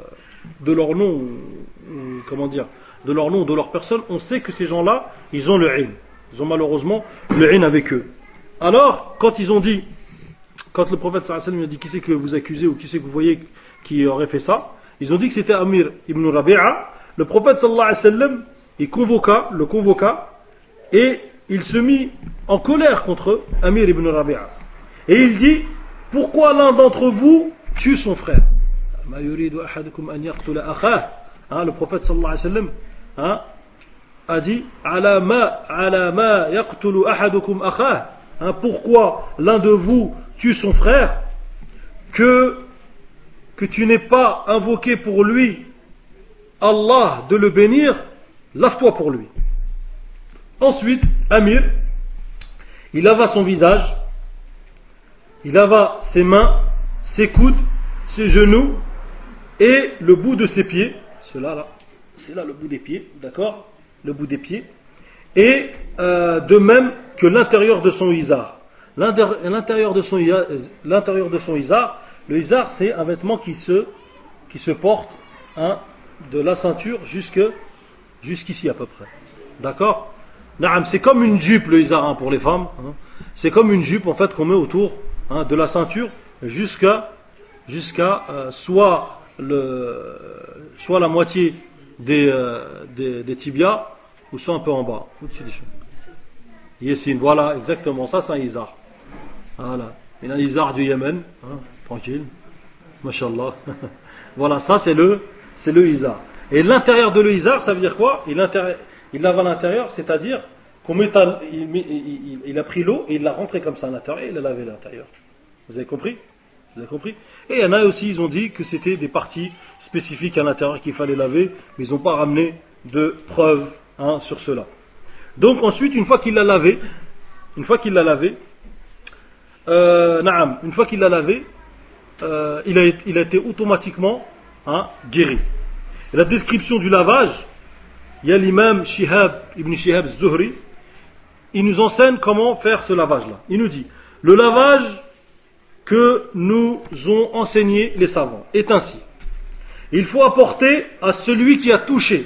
personne, on sait que ces gens-là, ils ont le ilm. Ils ont malheureusement le ilm avec eux. Alors, quand le prophète sallallahu alayhi wa sallam a dit, qui c'est que vous accusez ou qui c'est que vous voyez qui aurait fait ça? Ils ont dit que c'était Amir ibn Rabi'a. Le prophète sallallahu alayhi wa sallam, il le convoqua et il se mit en colère contre Amir ibn Rabi'a. Et il dit, pourquoi l'un d'entre vous tue son frère? Le prophète sallallahu alayhi wa sallam a dit, ala ma yaqtulu ahadukum akhah. Pourquoi l'un de vous tue son frère? Que tu n'aies pas invoqué pour lui Allah de le bénir, lave-toi pour lui. Ensuite, Amir, il lava son visage, il lava ses mains, ses coudes, ses genoux, et le bout de ses pieds, c'est là le bout des pieds, d'accord, le bout des pieds, et de même que l'intérieur de son izar. L'intérieur de son izar, le izar c'est un vêtement qui se porte de la ceinture jusqu'ici à peu près, d'accord. C'est comme une jupe le izar pour les femmes, c'est comme une jupe en fait qu'on met autour de la ceinture jusqu'à soit la moitié des tibias ou soit un peu en bas, au-dessus des cheveux. Yessine, voilà, exactement, ça c'est un izar. Voilà, il y a un izar du Yémen, tranquille, mashallah. Voilà, ça c'est le izar. Et l'intérieur de le izar, ça veut dire quoi? Il lave à l'intérieur, c'est-à-dire il a pris l'eau et il l'a rentré comme ça à l'intérieur et il a lavé l'intérieur. Vous avez compris? Et il y en a aussi, ils ont dit que c'était des parties spécifiques à l'intérieur qu'il fallait laver, mais ils n'ont pas ramené de preuves sur cela. Donc ensuite, une fois qu'il l'a lavé, il a été automatiquement guéri. Et la description du lavage, il y a l'imam Ibn Shihab az-Zuhri, il nous enseigne comment faire ce lavage-là. Il nous dit, le lavage que nous ont enseigné les savants est ainsi. Il faut apporter à celui qui a touché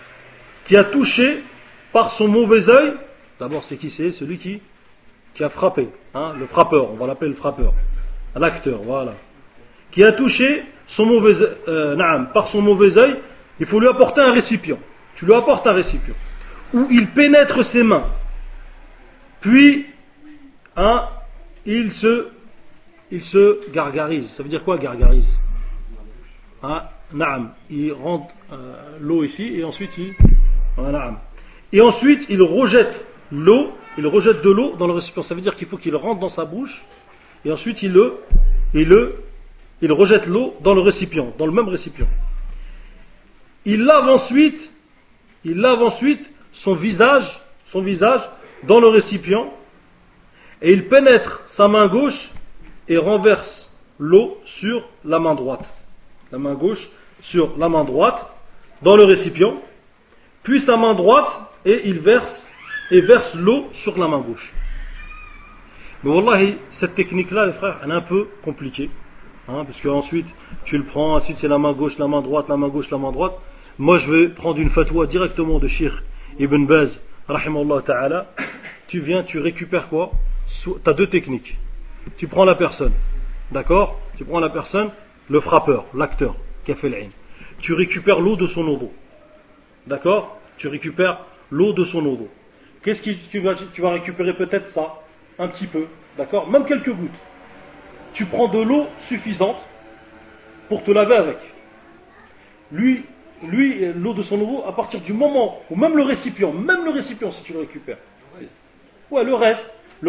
par son mauvais œil, d'abord c'est qui c'est? Celui qui a frappé, le frappeur, on va l'appeler le frappeur, l'acteur, voilà. Qui a touché par son mauvais œil, il faut lui apporter un récipient. Tu lui apportes un récipient où il pénètre ses mains, puis il se gargarise. Ça veut dire quoi gargarise? Il rentre l'eau ici et ensuite il rejette de l'eau dans le récipient. Ça veut dire qu'il faut qu'il rentre dans sa bouche et ensuite il rejette l'eau dans le récipient, dans le même récipient. Il lave ensuite son visage dans le récipient et il pénètre sa main gauche et renverse l'eau sur la main droite. La main gauche sur la main droite dans le récipient, puis sa main droite et il verse l'eau sur la main gauche. Mais wallahi, cette technique-là, les frères, elle est un peu compliquée. Parce qu'ensuite, tu le prends, ensuite c'est la main gauche, la main droite, la main gauche, la main droite. Moi, je vais prendre une fatwa directement de Cheikh Ibn Baz, rahimallahu ta'ala. Tu viens, tu récupères quoi? Tu as deux techniques. Tu prends la personne, d'accord? Tu prends la personne, le frappeur, l'acteur, qui a fait l'aïn. Tu récupères l'eau de son eau, d'accord? Tu récupères l'eau de son eau. Qu'est-ce que tu vas récupérer peut-être ça, un petit peu, d'accord? Même quelques gouttes. Tu prends de l'eau suffisante pour te laver avec. Lui, l'eau de son eau, à partir du moment où même le récipient si tu le récupères. Ouais, le reste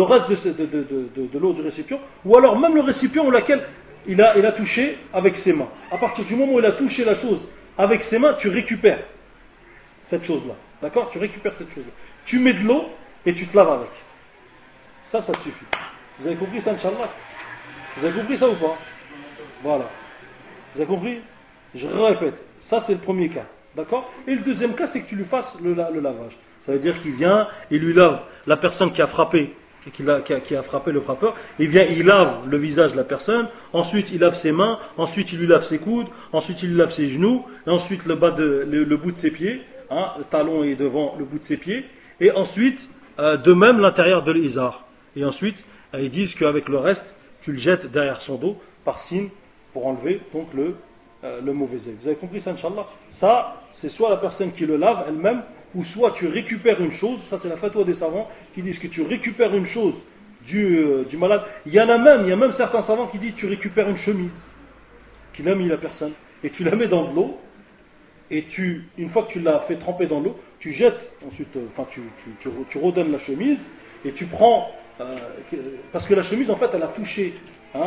de l'eau du récipient, ou alors même le récipient auquel il a touché avec ses mains. À partir du moment où il a touché la chose avec ses mains, tu récupères cette chose-là. D'accord? Tu récupères cette chose-là. Tu mets de l'eau et tu te laves avec. Ça te suffit. Vous avez compris ça, Inch'Allah? Vous avez compris ça ou pas? Voilà. Vous avez compris? Je répète. Ça, c'est le premier cas. D'accord? Et le deuxième cas, c'est que tu lui fasses le lavage. Ça veut dire qu'il vient, il lui lave la personne qui a frappé, qui a frappé le frappeur, il vient, il lave le visage de la personne, ensuite il lave ses mains, ensuite il lui lave ses coudes, ensuite il lui lave ses genoux, et ensuite le bout de ses pieds, le talon est devant le bout de ses pieds, et ensuite, de même l'intérieur de l'izar. Et ensuite, ils disent qu'avec le reste, tu le jettes derrière son dos, par signe, pour enlever donc le mauvais œil. Vous avez compris ça, Inch'Allah? Ça, c'est soit la personne qui le lave elle-même, ou soit tu récupères une chose. Ça, c'est la fatwa des savants qui disent que tu récupères une chose du malade. Il y a même certains savants qui disent que tu récupères une chemise qu'il a mis la personne et tu la mets dans de l'eau et une fois que tu l'as fait tremper dans l'eau, tu jettes ensuite, tu redonnes la chemise et tu prends parce que la chemise en fait elle a touché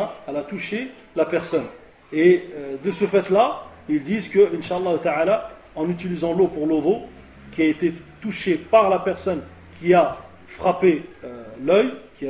la personne. Et de ce fait-là, ils disent que, Inch'Allah Ta'ala, en utilisant l'eau pour l'odo, qui a été touchée par la personne qui a frappé l'œil, qui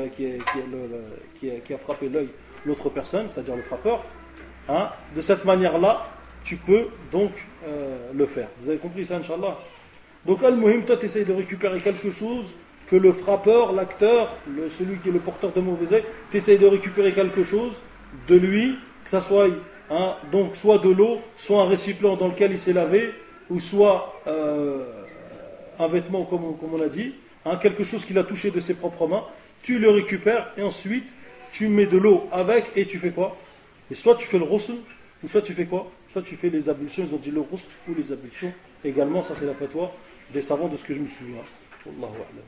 a frappé l'œil l'autre personne, c'est-à-dire le frappeur, de cette manière-là, tu peux donc le faire. Vous avez compris ça, Inch'Allah? Donc, al-muhim, toi, tu essayes de récupérer quelque chose que le frappeur, l'acteur, celui qui est le porteur de mauvais œil, tu essayes de récupérer quelque chose de lui, que ça soit donc soit de l'eau, soit un récipient dans lequel il s'est lavé, ou soit un vêtement, comme on a dit, quelque chose qu'il a touché de ses propres mains, tu le récupères et ensuite tu mets de l'eau avec et tu fais quoi? Et soit tu fais le ghusl, ou soit tu fais quoi? Soit tu fais les ablutions, ils ont dit le ghusl ou les ablutions. Également, ça c'est la fatwa des savants de ce que je me souviens. Wallahu a'lam.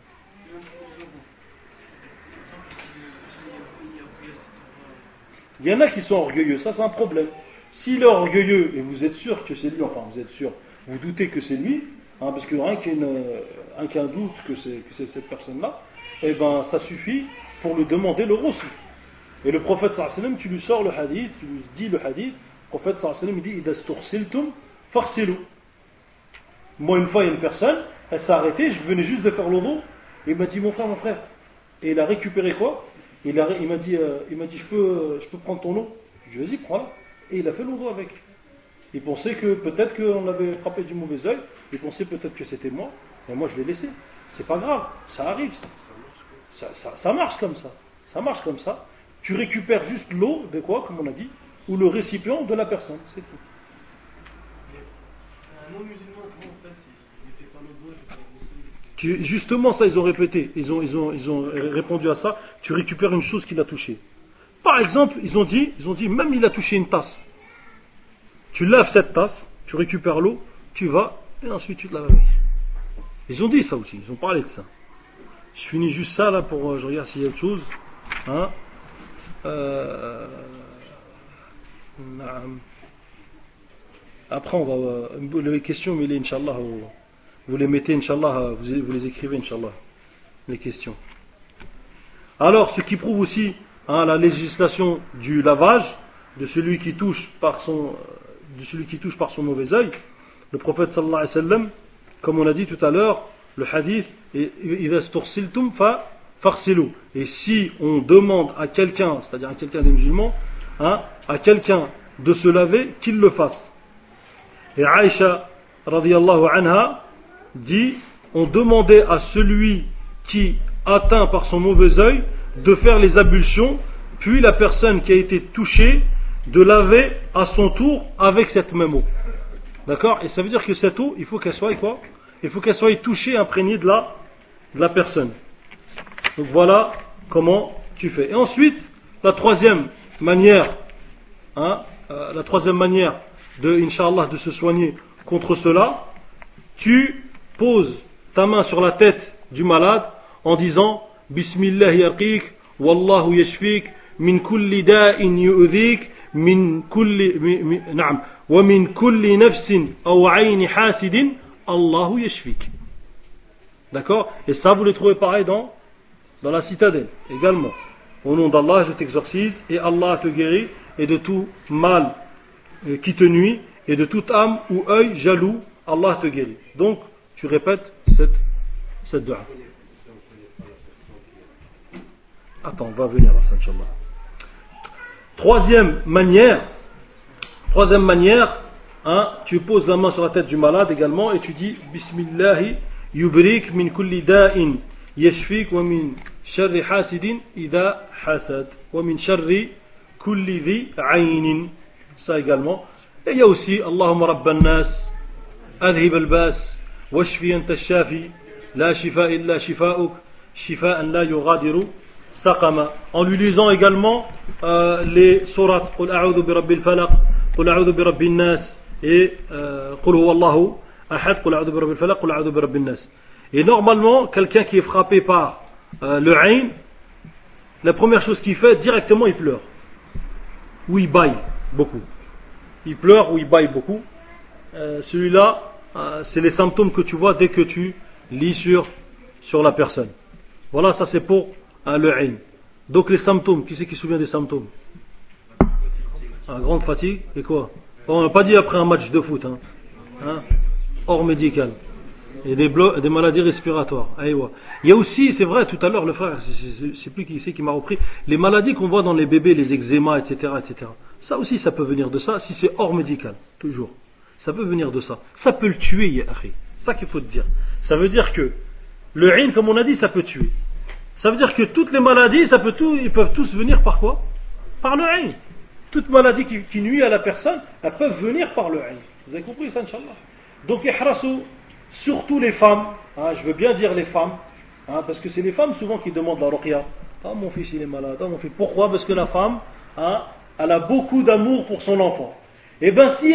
Il y en a qui sont orgueilleux, ça c'est un problème. S'il est orgueilleux et vous êtes sûr que c'est lui, enfin vous êtes sûr, vous doutez que c'est lui, parce que rien qu'un doute que c'est cette personne-là, eh ben ça suffit pour lui demander le ghusl. Et le prophète sallallahu alayhi wa sallam, tu lui sors le hadith, tu lui dis le hadith, le prophète sallallahu alayhi wa sallam il dit idha stughsiltum faghsilu. Moi une fois il y a une personne, elle s'est arrêtée, je venais juste de faire l'odo, et il m'a dit mon frère, et il a récupéré quoi? Il m'a dit je peux prendre ton eau? Je lui ai dit vas-y prends-la, et il a fait l'odo avec. Il pensait que peut-être qu'on l'avait frappé du mauvais œil, il pensait peut-être que c'était moi, mais moi je l'ai laissé. C'est pas grave, ça arrive ça marche comme ça. Ça marche comme ça. Tu récupères juste l'eau de quoi, comme on a dit, ou le récipient de la personne, c'est tout. Un non-musulman, comment on fait s'il ne fait pas l'eau? Justement, ça, ils ont répété, ils ont répondu à ça. Tu récupères une chose qu'il a touchée. Par exemple, ils ont dit, même il a touché une tasse. Tu laves cette tasse, tu récupères l'eau, tu vas, et ensuite tu te laves avec. Ils ont dit ça aussi, ils ont parlé de ça. Je finis juste ça là pour, je regarde s'il y a autre chose. Après, on va, les questions, mais les, Inch'Allah, vous les mettez, Inch'Allah, vous les écrivez, Inch'Allah, les questions. Alors, ce qui prouve aussi la législation du lavage de celui qui touche par son mauvais œil, le prophète sallallahu alayhi wa sallam, comme on a dit tout à l'heure, le hadith idha stughsiltum faghsilu. Et si on demande à quelqu'un, c'est-à-dire à quelqu'un des musulmans, à quelqu'un de se laver, qu'il le fasse. Et Aïcha radiyallahu anha dit, on demandait à celui qui atteint par son mauvais œil de faire les ablutions, puis la personne qui a été touchée de laver à son tour avec cette même eau. D'accord? Et ça veut dire que cette eau, il faut qu'elle soit quoi? Il faut qu'elle soit touchée, imprégnée de la personne. Donc voilà comment tu fais. Et ensuite, la troisième manière de, Inch'Allah, de se soigner contre cela, tu poses ta main sur la tête du malade en disant Bismillah yaqik, Wallahu yashfik, min kulli da'in yu'dhik, min kulli na'am, wa min kulli nafsin aw 'ayni hasidin, Allahu yashfik. D'accord? Et ça, vous le trouvez pareil dans la citadelle également. Au nom d'Allah, je t'exorcise et Allah te guérit et de tout mal qui te nuit et de toute âme ou œil jaloux, Allah te guérit. Donc, tu répètes cette dua. Attends, on va venir à ça, Inch'Allah. Troisième manière, tu poses la main sur la tête du malade également et tu dis Bismillahi yubrik min kulli da'in yashfik wa min sharri hasidin idha hasad wa min sharri kulli dhi aynin. Ça également. Et il y a aussi Allahumma rabban nas adhib al-bas washfi anta al-shafi la shifa illa shifa'uk shifa'an la yughadiru saqama. En lui lisant également les sourates Qul a'udhu bi rabbil falaq, Qul a'udhu bi rabbin nas et Qul huwa Allahu ahad, Qul a'udhu bi rabbil falaq, Qul a'udhu bi rabbin nas. Et normalement, quelqu'un qui est frappé par le ayn, la première chose qu'il fait, directement il pleure. Ou il baille beaucoup. Il pleure ou il baille beaucoup. Celui-là, c'est les symptômes que tu vois dès que tu lis sur la personne. Voilà, ça c'est pour le ayn. Donc les symptômes, qui c'est qui se souvient des symptômes? Grande fatigue, et quoi? On n'a pas dit après un match de foot, hors médical. Et des maladies respiratoires. Aïwa. Il y a aussi, c'est vrai, tout à l'heure, le frère, je ne sais plus qui c'est qui m'a repris, les maladies qu'on voit dans les bébés, les eczémas, etc., etc. Ça aussi, ça peut venir de ça, si c'est hors médical, toujours. Ça peut venir de ça. Ça peut le tuer, ya akhi. C'est ça qu'il faut te dire. Ça veut dire que le ayn, comme on a dit, ça peut tuer. Ça veut dire que toutes les maladies, ils peuvent tous venir par quoi? Par le ayn. Toute maladie qui nuit à la personne, elles peuvent venir par le ayn. Vous avez compris ça, Inch'Allah? Donc, ihrasu, surtout les femmes, je veux bien dire les femmes, parce que c'est les femmes souvent qui demandent la ruqya. Ah, mon fils il est malade, ah, mon fils. Pourquoi? Parce que la femme, elle a beaucoup d'amour pour son enfant. Et bien, si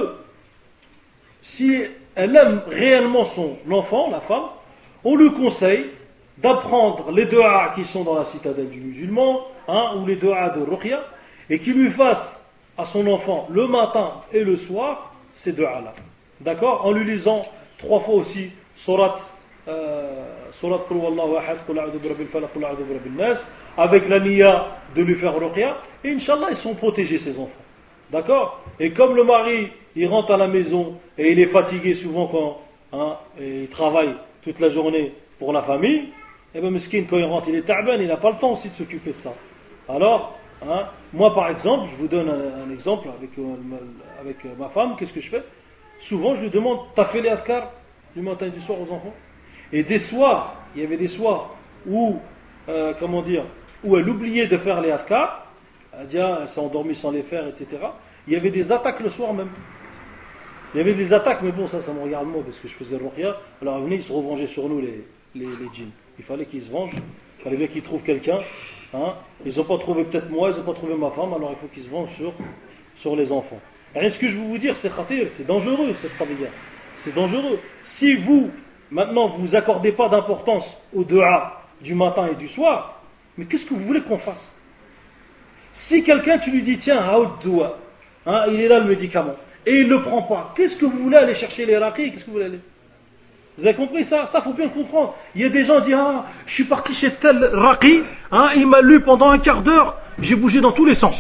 elle aime réellement son enfant, la femme, on lui conseille d'apprendre les du'a qui sont dans la citadelle du musulman, ou les du'a de ruqya, et qu'il lui fasse à son enfant le matin et le soir ces du'a-là. D'accord? En lui lisant 3 fois aussi surat Qul Huwallahu Ahad, Qul A'udhu Birabbil Falaq, Qul A'udhu Birabbil Nas, avec la niya de lui faire ruqya, et Inch'Allah ils sont protégés ces enfants. D'accord? Et comme le mari il rentre à la maison et il est fatigué souvent quand il travaille toute la journée pour la famille, et bien mesquin quand il rentre il est ta'ban, il n'a pas le temps aussi de s'occuper de ça. Alors, moi par exemple, je vous donne un exemple avec ma femme, qu'est-ce que je fais? Souvent je lui demande, t'as fait les adhkar du matin et du soir aux enfants? Et des soirs, il y avait des soirs où, où elle oubliait de faire les adhkar, elle s'est endormie sans les faire, etc. Il y avait des attaques le soir même. Il y avait des attaques, mais bon, ça me regarde moi, parce que je faisais le ruqya. Alors ils venaient, ils se revengeaient sur nous, les djinns. Il fallait qu'ils se vengent, il fallait bien qu'ils trouvent quelqu'un. Ils n'ont pas trouvé peut-être moi, ils n'ont pas trouvé ma femme, alors il faut qu'ils se vengent sur les enfants. Et ce que je veux vous dire, c'est khatir, c'est dangereux cette tabiya. C'est dangereux. Si vous, maintenant, vous vous accordez pas d'importance au du'a du matin et du soir, mais qu'est-ce que vous voulez qu'on fasse? Si quelqu'un, tu lui dis, tiens, Aoud-Doua, il est là le médicament, et il ne le prend pas, qu'est-ce que vous voulez aller chercher les raqis? Qu'est-ce que vous voulez aller? Vous avez compris ça? Ça, faut bien le comprendre. Il y a des gens qui disent, je suis parti chez tel raqi, il m'a lu pendant un quart d'heure, j'ai bougé dans tous les sens.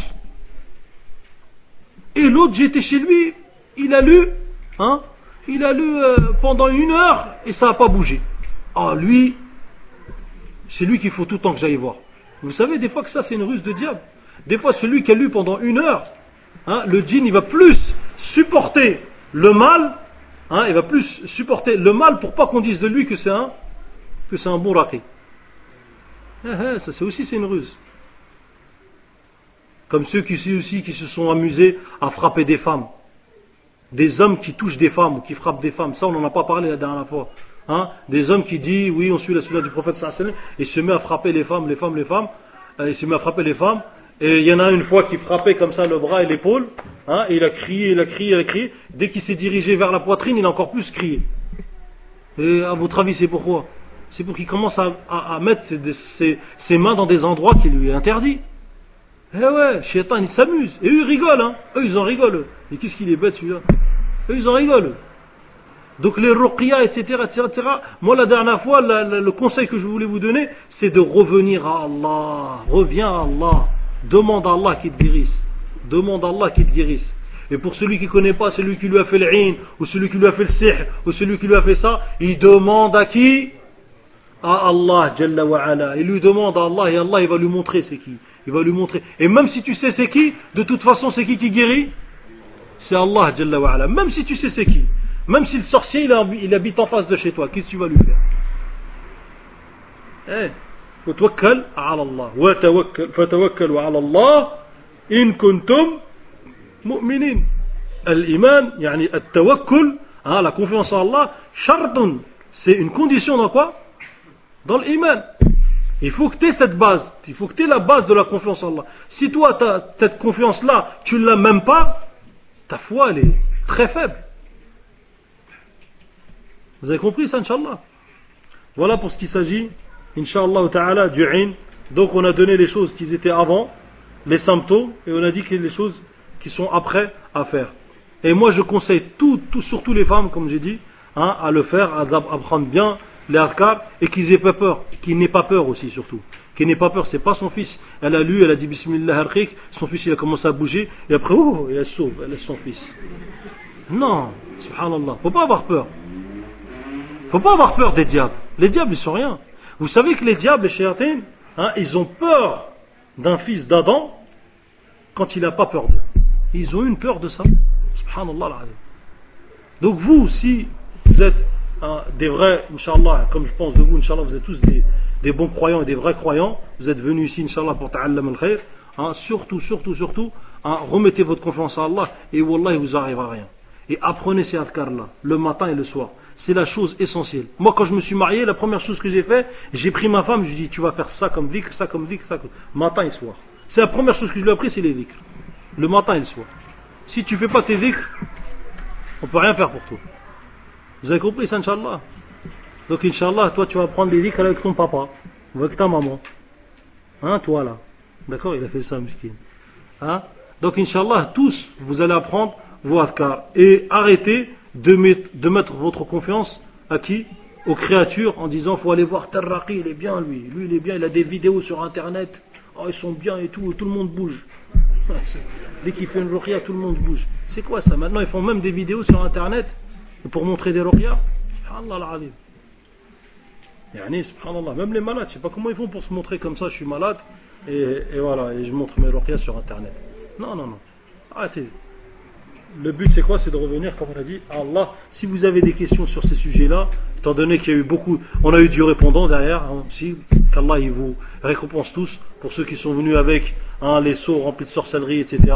Et l'autre, j'étais chez lui, il a lu pendant 1 heure, et ça n'a pas bougé. Lui, c'est lui qu'il faut tout le temps que j'aille voir. Vous savez, des fois que ça, c'est une ruse de diable. Des fois, celui qui a lu pendant 1 heure, le djinn, il va plus supporter le mal, il va plus supporter le mal pour pas qu'on dise de lui que c'est un bon raqi. Ça, c'est une ruse. Comme ceux qui se sont amusés à frapper des femmes. Des hommes qui touchent des femmes ou qui frappent des femmes. Ça, on n'en a pas parlé la dernière fois. Des hommes qui disent, oui, on suit la sunna du prophète sallallahu alayhi wa sallam, et se met à frapper les femmes, il se met à frapper les femmes. Et il y en a une fois qui frappait comme ça le bras et l'épaule, et il a crié. Dès qu'il s'est dirigé vers la poitrine, il a encore plus crié. Et à votre avis, c'est pourquoi? C'est pour qu'il commence à mettre ses mains dans des endroits qui lui est interdits. Eh ouais, Shaitan, il s'amuse. Et eux, ils rigolent, Eux, ils en rigolent. Et qu'est-ce qu'il est bête, celui-là? Eux, ils en rigolent. Donc, les ruqya, etc. Moi, la dernière fois, le conseil que je voulais vous donner, c'est de revenir à Allah. Reviens à Allah. Demande à Allah qu'il te guérisse. Demande à Allah qu'il te guérisse. Et pour celui qui ne connaît pas, celui qui lui a fait l'ayn, ou celui qui lui a fait le sihr, ou celui qui lui a fait ça, il demande à qui? À Allah, Jalla wa ala. Il lui demande à Allah, et Allah, il va lui montrer c'est qui. Il va lui montrer. Et même si tu sais c'est qui, de toute façon, c'est qui guérit? C'est Allah, Jalla wa ala. Même si tu sais c'est qui. Même si le sorcier, il habite en face de chez toi, qu'est-ce que tu vas lui faire? وتوكل على الله فتوكلوا على الله إن كنتم مؤمنين. الإيمان يعني التوكل, la confiance en Allah, شرط, c'est une condition dans quoi? Dans l'iman. Il faut que tu aies cette base, il faut que tu aies la base de la confiance en Allah. Si toi, cette confiance-là, tu ne l'as même pas, ta foi, elle est très faible. Vous avez compris ça, Inch'Allah? Voilà pour ce qui s'agit, Inch'Allah ta'ala, du ayn. Donc on a donné les choses qui étaient avant, les symptômes, et on a dit que les choses qui sont après à faire. Et moi je conseille surtout les femmes, comme j'ai dit, à le faire, à prendre bien les adhkar, et qu'ils n'aient pas peur, qu'ils n'aient pas peur aussi surtout. Qu'il n'ait pas peur, c'est pas son fils. Elle a lu, elle a dit Bismillah al-Riq, son fils il a commencé à bouger, et après, elle sauve, elle laisse son fils. Non, subhanallah, faut pas avoir peur. Faut pas avoir peur des diables. Les diables ils sont rien. Vous savez que les diables, les shayatins, ils ont peur d'un fils d'Adam, quand il n'a pas peur d'eux. Ils ont une peur de ça. Subhanallah al-azim. Donc vous, si vous êtes des vrais, Inch'Allah, comme je pense de vous, Inch'Allah, vous êtes tous des bons croyants et des vrais croyants, vous êtes venus ici, Inch'Allah, pour ta'allam al-khayr, surtout, remettez votre confiance à Allah, et Wallah, il vous arrivera rien. Et apprenez ces adhkars-là, le matin et le soir. C'est la chose essentielle. Moi, quand je me suis marié, la première chose que j'ai fait, j'ai pris ma femme, je lui ai dit, tu vas faire ça comme dhikr, ça comme dhikr, ça comme... matin et soir. C'est la première chose que je lui ai appris, c'est les dhikrs. Le matin et le soir. Si tu ne fais pas tes dhikrs, on ne peut rien faire pour toi. Vous avez compris ça, Inch'Allah? Donc, Inch'Allah, toi, tu vas prendre des dhikrs avec ton papa, ou avec ta maman. Toi là. D'accord? Il a fait ça, miskin. Donc, Inch'Allah, tous, vous allez apprendre vos adhkars. Et arrêtez de mettre votre confiance à qui? Aux créatures, en disant, faut aller voir Tarraqi, il est bien, lui. Lui, il est bien, il a des vidéos sur Internet. Oh, ils sont bien et tout le monde bouge. Dès qu'il fait une ruqya, tout le monde bouge. C'est quoi ça? Maintenant, ils font même des vidéos sur Internet pour montrer des ruqya. Subhanallah al-azim. Yani, subhanallah, même les malades, je sais pas comment ils font pour se montrer comme ça, je suis malade, et voilà, et je montre mes ruqya sur Internet. Non. Arrêtez. Le but c'est quoi? C'est de revenir, comme on a dit, à Allah. Si vous avez des questions sur ces sujets-là, étant donné qu'il y a eu on a eu du répondant derrière, aussi, qu'Allah il vous récompense tous, pour ceux qui sont venus avec les seaux remplis de sorcellerie, etc.,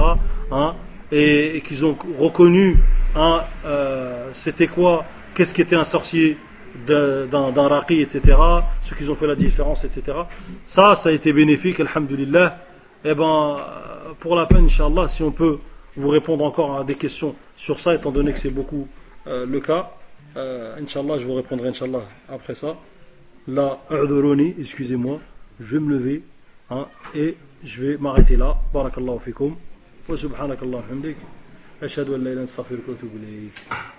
et qu'ils ont reconnu, c'était quoi, qu'est-ce qu'était un sorcier d'un raqi, etc., ceux qui ont fait la différence, etc. Ça a été bénéfique, alhamdulillah. Et pour la peine, Inch'Allah, si on peut vous répondre encore à des questions sur ça, étant donné que c'est beaucoup le cas, Inch'Allah, je vous répondrai, Inch'Allah, après ça. Là, excusez-moi, je vais me lever, et je vais m'arrêter là. Barakallahu fikum. Wa subhanakallahu hamdik. Ashhadu an la ilaha illa anta astaghfiruka wa atubu ilayk.